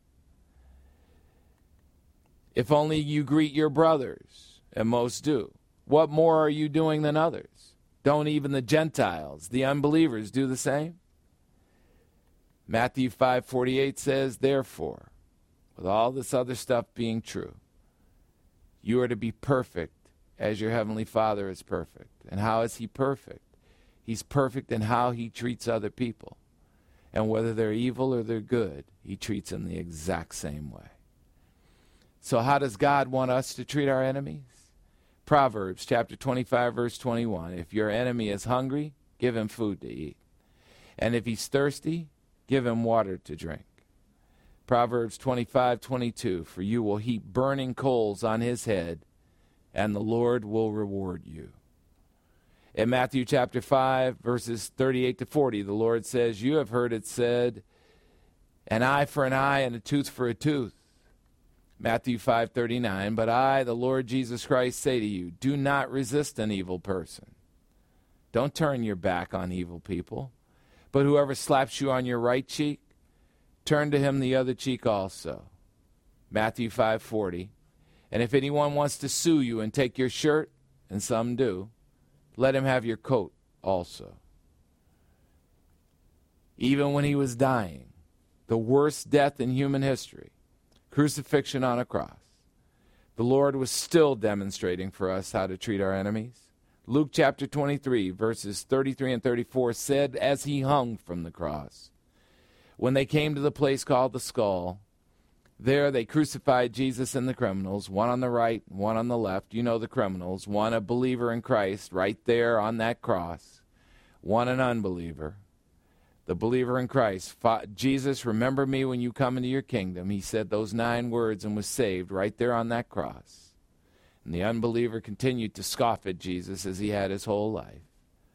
If only you greet your brothers, and most do, what more are you doing than others? Don't even the Gentiles, the unbelievers, do the same? Matthew five forty-eight says, therefore, with all this other stuff being true, you are to be perfect as your heavenly Father is perfect. And how is he perfect? He's perfect in how he treats other people. And whether they're evil or they're good, he treats them the exact same way. So how does God want us to treat our enemies? Proverbs chapter twenty-five, verse twenty-one. If your enemy is hungry, give him food to eat. And if he's thirsty, give him water to drink. Proverbs twenty-five, twenty-two. For you will heap burning coals on his head, and the Lord will reward you. In Matthew chapter five, verses thirty-eight to forty, the Lord says, you have heard it said, an eye for an eye and a tooth for a tooth. Matthew five thirty-nine, but I, the Lord Jesus Christ, say to you, do not resist an evil person. Don't turn your back on evil people. But whoever slaps you on your right cheek, turn to him the other cheek also. Matthew five forty. And if anyone wants to sue you and take your shirt, and some do, let him have your coat also. Even when he was dying, the worst death in human history, crucifixion on a cross, the Lord was still demonstrating for us how to treat our enemies. Luke chapter twenty-three, verses thirty-three and thirty-four said, as he hung from the cross, when they came to the place called the Skull, there they crucified Jesus and the criminals, one on the right, one on the left. You know the criminals, one a believer in Christ right there on that cross, one an unbeliever. The believer in Christ, Jesus, remember me when you come into your kingdom. He said those nine words and was saved right there on that cross. And the unbeliever continued to scoff at Jesus as he had his whole life.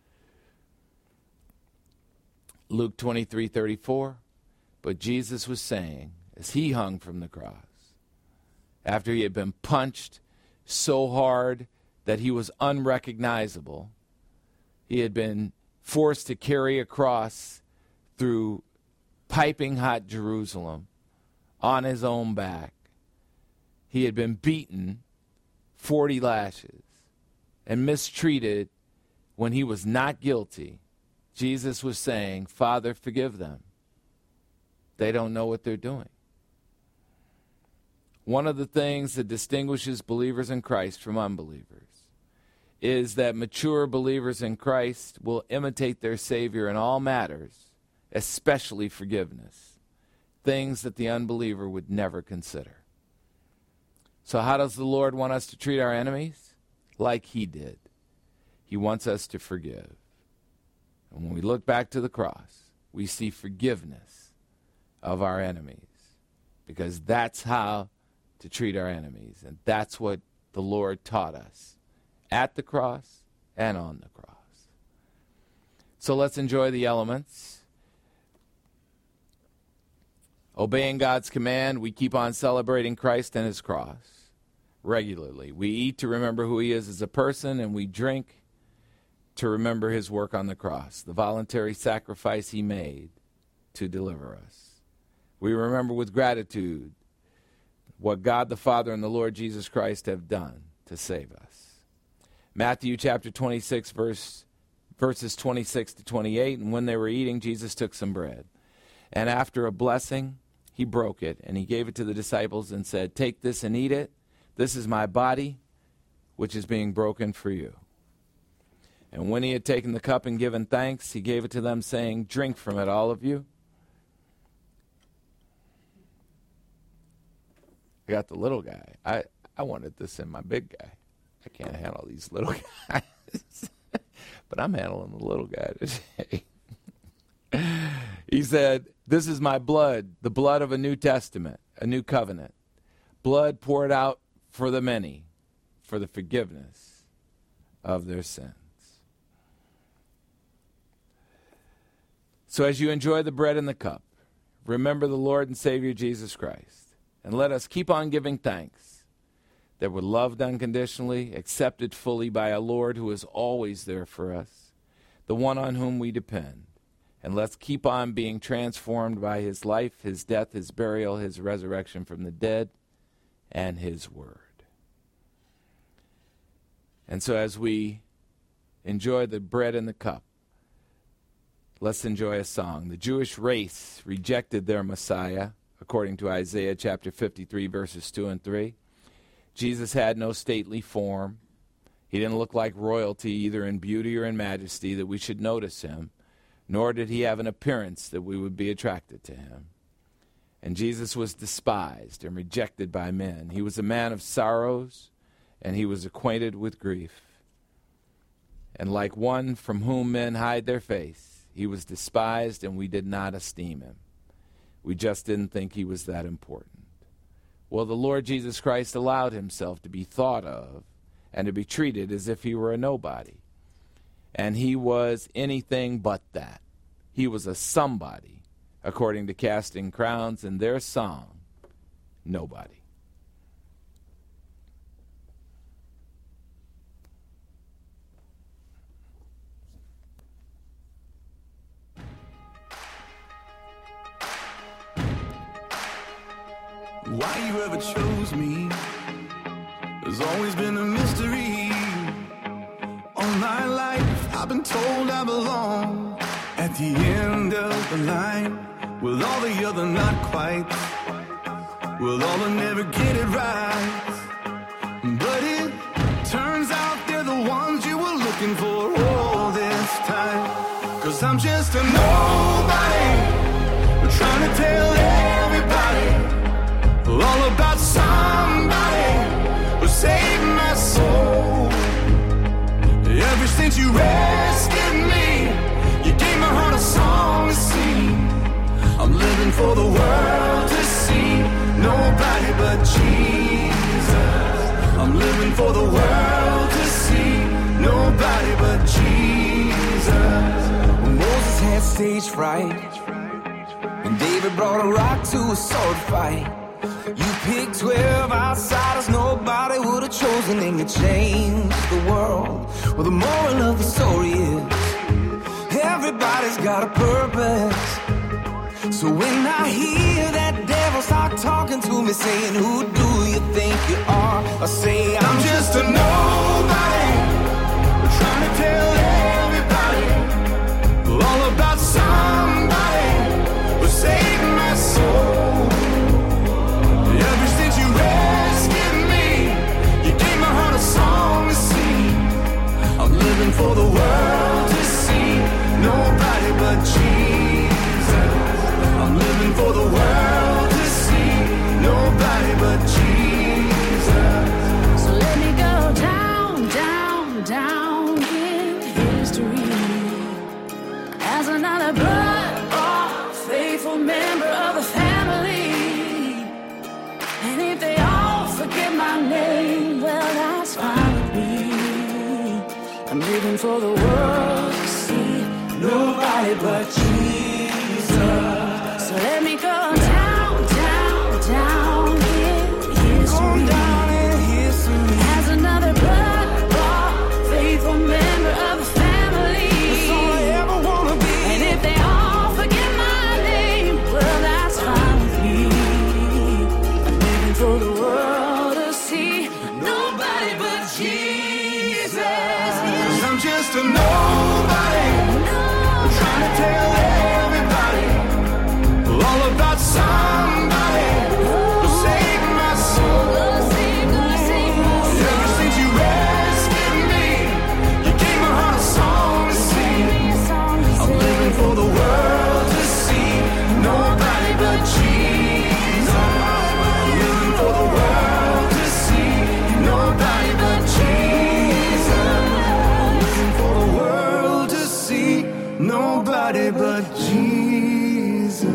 Luke twenty-three thirty-four, but Jesus was saying, as he hung from the cross, after he had been punched so hard that he was unrecognizable, he had been forced to carry a cross through piping hot Jerusalem on his own back. He had been beaten forty lashes and mistreated when he was not guilty. Jesus was saying, Father, forgive them. They don't know what they're doing. One of the things that distinguishes believers in Christ from unbelievers is that mature believers in Christ will imitate their Savior in all matters, especially forgiveness, things that the unbeliever would never consider. So how does the Lord want us to treat our enemies? Like he did. He wants us to forgive. And when we look back to the cross, we see forgiveness of our enemies, because that's how to treat our enemies. And that's what the Lord taught us at the cross and on the cross. So let's enjoy the elements. Obeying God's command, we keep on celebrating Christ and his cross regularly. We eat to remember who he is as a person, and we drink to remember his work on the cross, the voluntary sacrifice he made to deliver us. We remember with gratitude what God the Father and the Lord Jesus Christ have done to save us. Matthew chapter twenty-six, verse, verses twenty-six to twenty-eight, and when they were eating, Jesus took some bread. And after a blessing, he broke it, and he gave it to the disciples and said, take this and eat it. This is my body, which is being broken for you. And when he had taken the cup and given thanks, he gave it to them, saying, drink from it, all of you. I got the little guy. I, I wanted this in my big guy. I can't handle these little guys. But I'm handling the little guy today. He said, this is my blood, the blood of a new testament, a new covenant. Blood poured out for the many, for the forgiveness of their sins. So as you enjoy the bread and the cup, remember the Lord and Savior Jesus Christ. And let us keep on giving thanks that we're loved unconditionally, accepted fully by a Lord who is always there for us, the one on whom we depend. And let's keep on being transformed by his life, his death, his burial, his resurrection from the dead, and his word. And so as we enjoy the bread and the cup, let's enjoy a song. The Jewish race rejected their Messiah, according to Isaiah chapter fifty-three, verses two and three. Jesus had no stately form. He didn't look like royalty, either in beauty or in majesty, that we should notice him. Nor did he have an appearance that we would be attracted to him. And Jesus was despised and rejected by men. He was a man of sorrows, and he was acquainted with grief. And like one from whom men hide their face, he was despised, and we did not esteem him. We just didn't think he was that important. Well, the Lord Jesus Christ allowed himself to be thought of and to be treated as if he were a nobody. And he was anything but that. He was a somebody, according to Casting Crowns and their song, Nobody. Why you ever chose me has always been a mystery. All my life I've been told I belong at the end of the line, with all the other not quite, with all the never get it right. But it turns out they're the ones you were looking for all this time. Cause I'm just a nobody, trying to tell everybody all about somebody who saved my soul. Ever since you rescued me, you gave my heart a song to sing. I'm living for the world to see, nobody but Jesus. I'm living for the world to see, nobody but Jesus. When Moses had stage fright, and David brought a rock to a sword fight, you picked twelve outsiders nobody would have chosen, and you changed the world. Well, the moral of the story is everybody's got a purpose. So when I hear that devil start talking to me, saying, who do you think you are? I say, I'm just a nobody, trying to tell everybody all about somebody who saved my soul. Ever since you rescued me, you gave my heart a song to sing. I'm living for the world to see, nobody but Jesus. I'm living for the world to see, nobody but Jesus. So let me go down, down, down in history as another blood-bought, faithful member of the family. And if they all forget my name, well, that's fine with me. I'm living for the world to see, nobody but Jesus. So let me go down, down, down in history, down in history as another blood-bought, faithful member of the family. That's all I ever wanna be. And if they all forget my name, well, that's fine with me. I'm living for the world to see, nobody but Jesus. Cause I'm just a nobody, trying to tell everybody all about somebody who saved my soul. Ever since you rescued me, you gave my heart a song to sing. I'm living for the world to see, nobody but Jesus. I'm living for the world to see, nobody but Jesus. I'm living for the world to see, nobody but Jesus.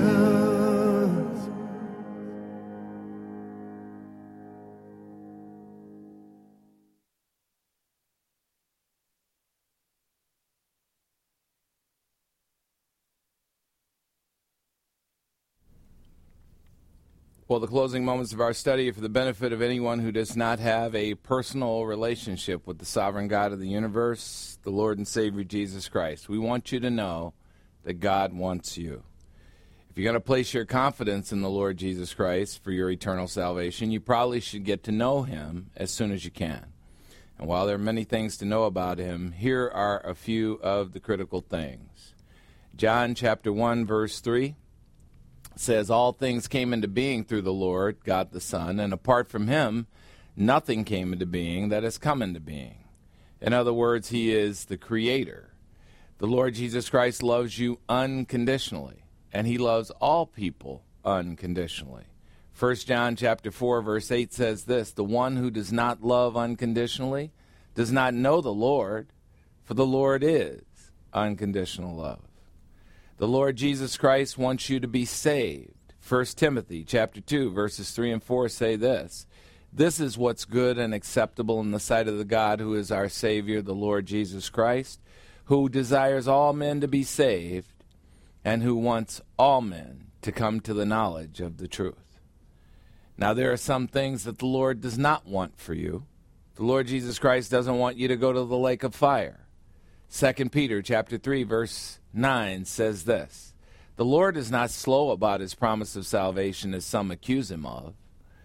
Well, the closing moments of our study are for the benefit of anyone who does not have a personal relationship with the sovereign God of the universe, the Lord and Savior Jesus Christ. We want you to know that God wants you. If you're going to place your confidence in the Lord Jesus Christ for your eternal salvation, you probably should get to know him as soon as you can. And while there are many things to know about him, here are a few of the critical things. John chapter one, verse three. Says, all things came into being through the Lord, God the Son, and apart from him, nothing came into being that has come into being. In other words, he is the creator. The Lord Jesus Christ loves you unconditionally, and he loves all people unconditionally. First John chapter four, verse eight says this, the one who does not love unconditionally does not know the Lord, for the Lord is unconditional love. The Lord Jesus Christ wants you to be saved. First Timothy chapter two, verses three and four say this, this is what's good and acceptable in the sight of the God who is our Savior, the Lord Jesus Christ, who desires all men to be saved and who wants all men to come to the knowledge of the truth. Now, there are some things that the Lord does not want for you. The Lord Jesus Christ doesn't want you to go to the lake of fire. Second Peter chapter three, verse nine says this, the Lord is not slow about his promise of salvation as some accuse him of,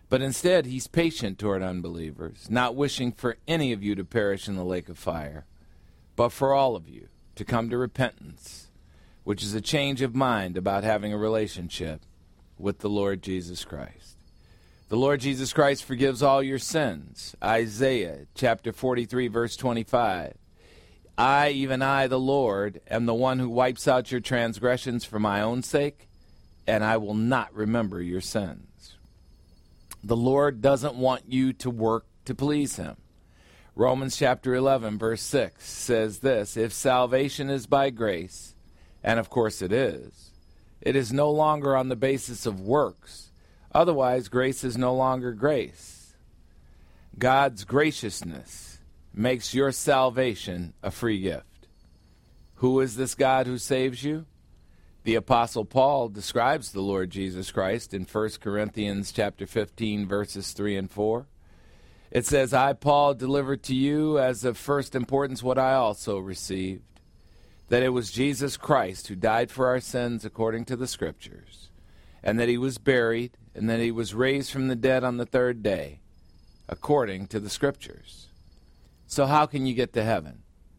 But instead, he's patient toward unbelievers, not wishing for any of you to perish in the lake of fire, but for all of you to come to repentance, which is a change of mind about having a relationship with the Lord Jesus Christ. The Lord Jesus Christ forgives all your sins. Isaiah chapter forty-three, verse twenty-five. I, even I, the Lord, am the one who wipes out your transgressions for my own sake, and I will not remember your sins. The Lord doesn't want you to work to please him. Romans chapter eleven, verse six says this, if salvation is by grace, and of course it is, it is no longer on the basis of works. Otherwise, grace is no longer grace. God's graciousness makes your salvation a free gift. Who is this God who saves you? The Apostle Paul describes the Lord Jesus Christ in First Corinthians chapter fifteen, verses three and four. It says, I, Paul, delivered to you as of first importance what I also received, that it was Jesus Christ who died for our sins according to the Scriptures, and that he was buried, and that he was raised from the dead on the third day, according to the Scriptures. So how can you get to heaven?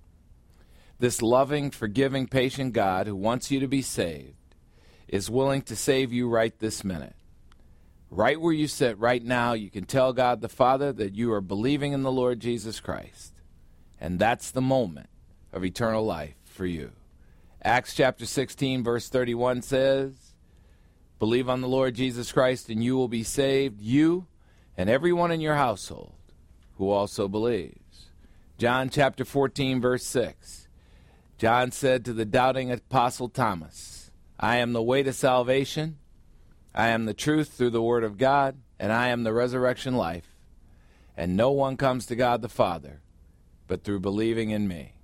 This loving, forgiving, patient God who wants you to be saved is willing to save you right this minute. Right where you sit right now, you can tell God the Father that you are believing in the Lord Jesus Christ. And that's the moment of eternal life for you. Acts chapter sixteen, verse thirty-one says, believe on the Lord Jesus Christ and you will be saved, you and everyone in your household who also believes. John chapter fourteen, verse six. John said to the doubting apostle Thomas, I am the way to salvation. I am the truth through the word of God, and I am the resurrection life. And no one comes to God the Father but through believing in me.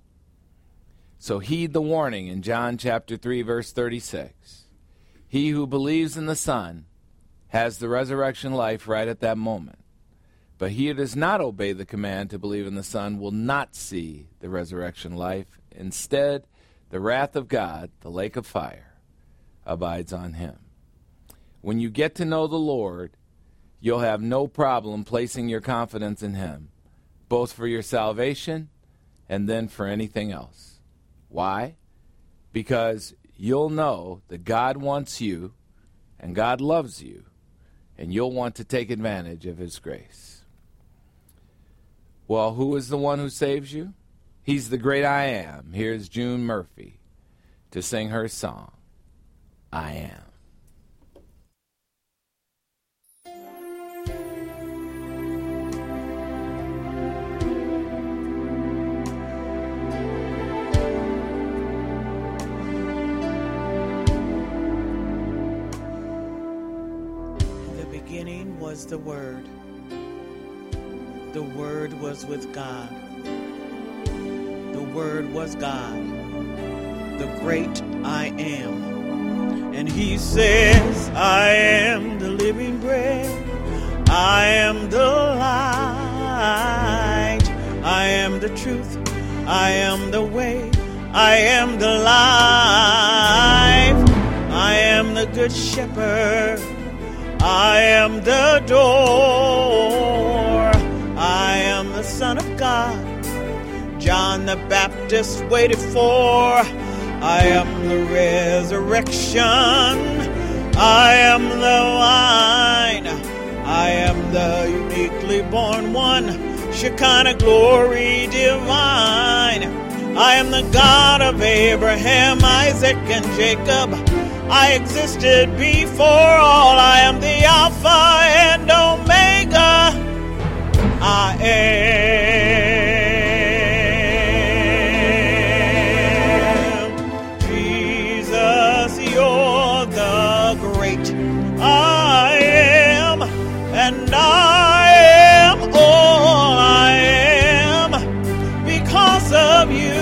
So heed the warning in John chapter three, verse thirty-six. He who believes in the Son has the resurrection life right at that moment. But he who does not obey the command to believe in the Son will not see the resurrection life. Instead, the wrath of God, the lake of fire, abides on him. When you get to know the Lord, you'll have no problem placing your confidence in him, both for your salvation and then for anything else. Why? Because you'll know that God wants you and God loves you, and you'll want to take advantage of his grace. Well, who is the one who saves you? He's the great I Am. Here's June Murphy to sing her song, I Am. Was the Word. The Word was with God. The Word was God, the great I Am. And he says, I am the living bread. I am the light. I am the truth. I am the way. I am the life. I am the good shepherd. I am the door. I am the Son of God. John the Baptist waited for. I am the resurrection. I am the wine. I am the uniquely born one. Shekinah glory divine. I am the God of Abraham, Isaac, and Jacob. I existed before all. I am the Alpha and Omega. I am Jesus, you're the great I am, and I am all I am because of you.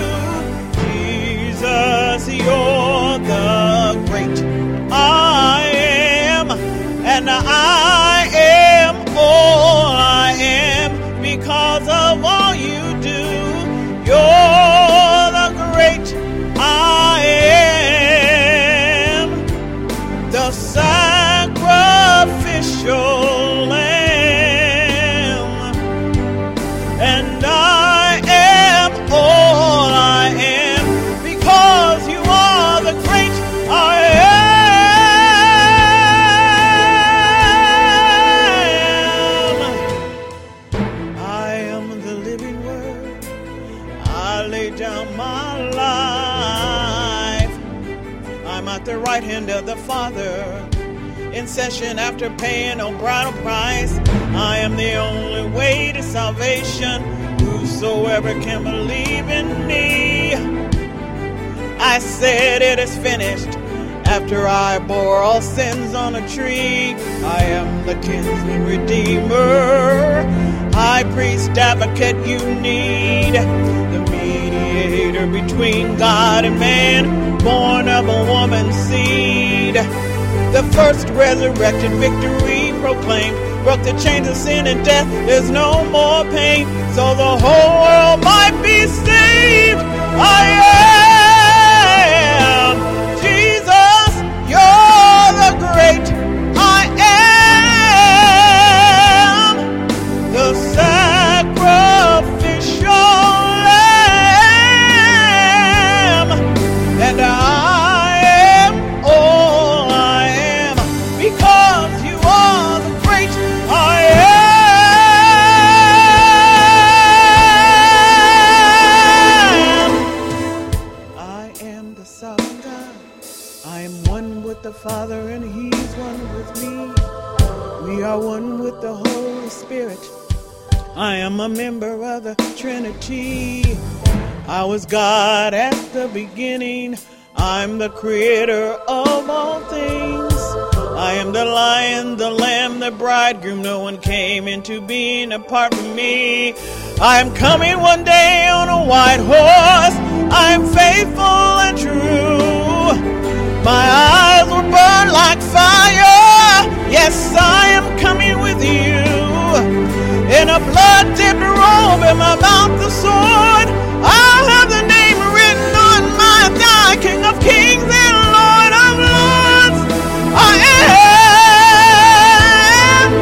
Jesus, you're the great I am, and I am all I am because of my life. I'm at the right hand of the Father, in session after paying no bridal price. I am the only way to salvation. Whosoever can believe in me. I said it is finished after I bore all sins on a tree. I am the kinsman redeemer, high priest advocate you need, the mediator between God and man, born of a woman's seed. The first resurrected victory proclaimed, broke the chains of sin and death, there's no more pain, so the whole world might be saved. I am Jesus, you're the great I am, the sacrificial lamb, and I am all I am, because you are the great I am. I am the Son of God. I am one with the Father and He's one with me. We are one with the Holy Spirit. I am a member of the Trinity. I was God at the beginning. I'm the creator of all things. I am the lion, the lamb, the bridegroom. No one came into being apart from me. I am coming one day on a white horse. I am faithful and true. My eyes will burn like fire. Yes, I am coming with you. In a blood-dipped robe, in my mouth the sword, I have the name written on my thigh, King of kings and Lord of lords. I am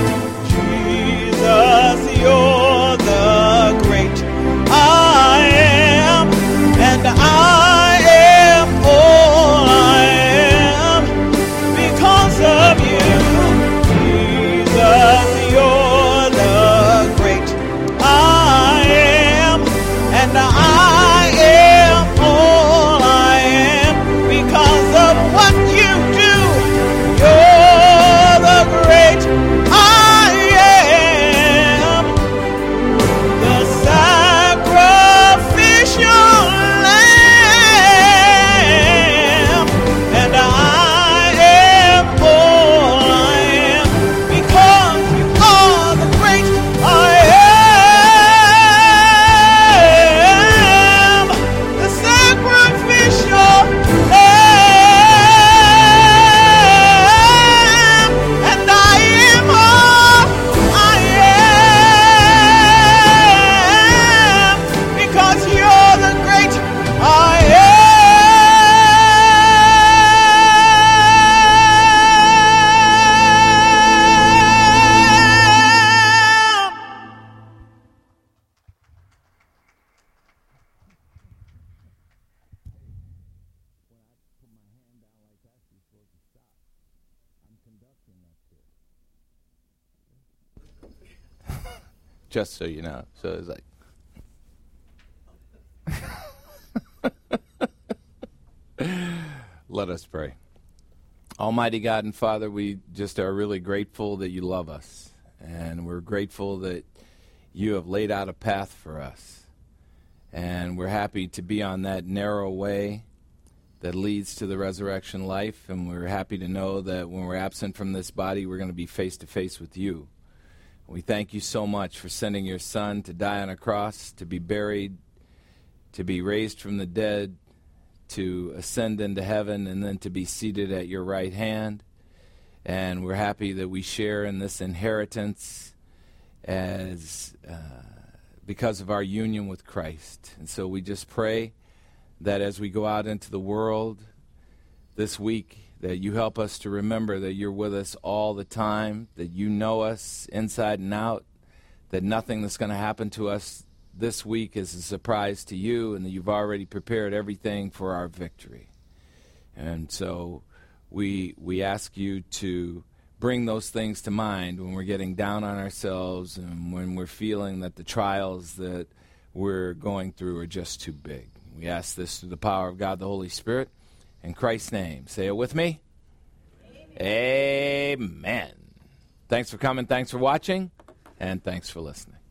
Jesus, you're the great I am, and I am all I am because of you. Jesus, you're the great I am, and I am all I am because of what you do. You're the great I am, the sacrificial lamb, and I am all I am because you are the great I am, the sacrificial lamb, and I am all I am because you're the great I am. Just so you know. So it's like. Let us pray. Almighty God and Father, we just are really grateful that you love us. And we're grateful that you have laid out a path for us. And we're happy to be on that narrow way that leads to the resurrection life. And we're happy to know that when we're absent from this body, we're going to be face to face with you. We thank you so much for sending your Son to die on a cross, to be buried, to be raised from the dead, to ascend into heaven, and then to be seated at your right hand. And we're happy that we share in this inheritance as uh, because of our union with Christ. And so we just pray that as we go out into the world this week, that you help us to remember that you're with us all the time, that you know us inside and out, that nothing that's going to happen to us this week is a surprise to you, and that you've already prepared everything for our victory. And so we we ask you to bring those things to mind when we're getting down on ourselves and when we're feeling that the trials that we're going through are just too big. We ask this through the power of God the Holy Spirit. In Christ's name. Say it with me. Amen. Amen. Thanks for coming. Thanks for watching. And thanks for listening.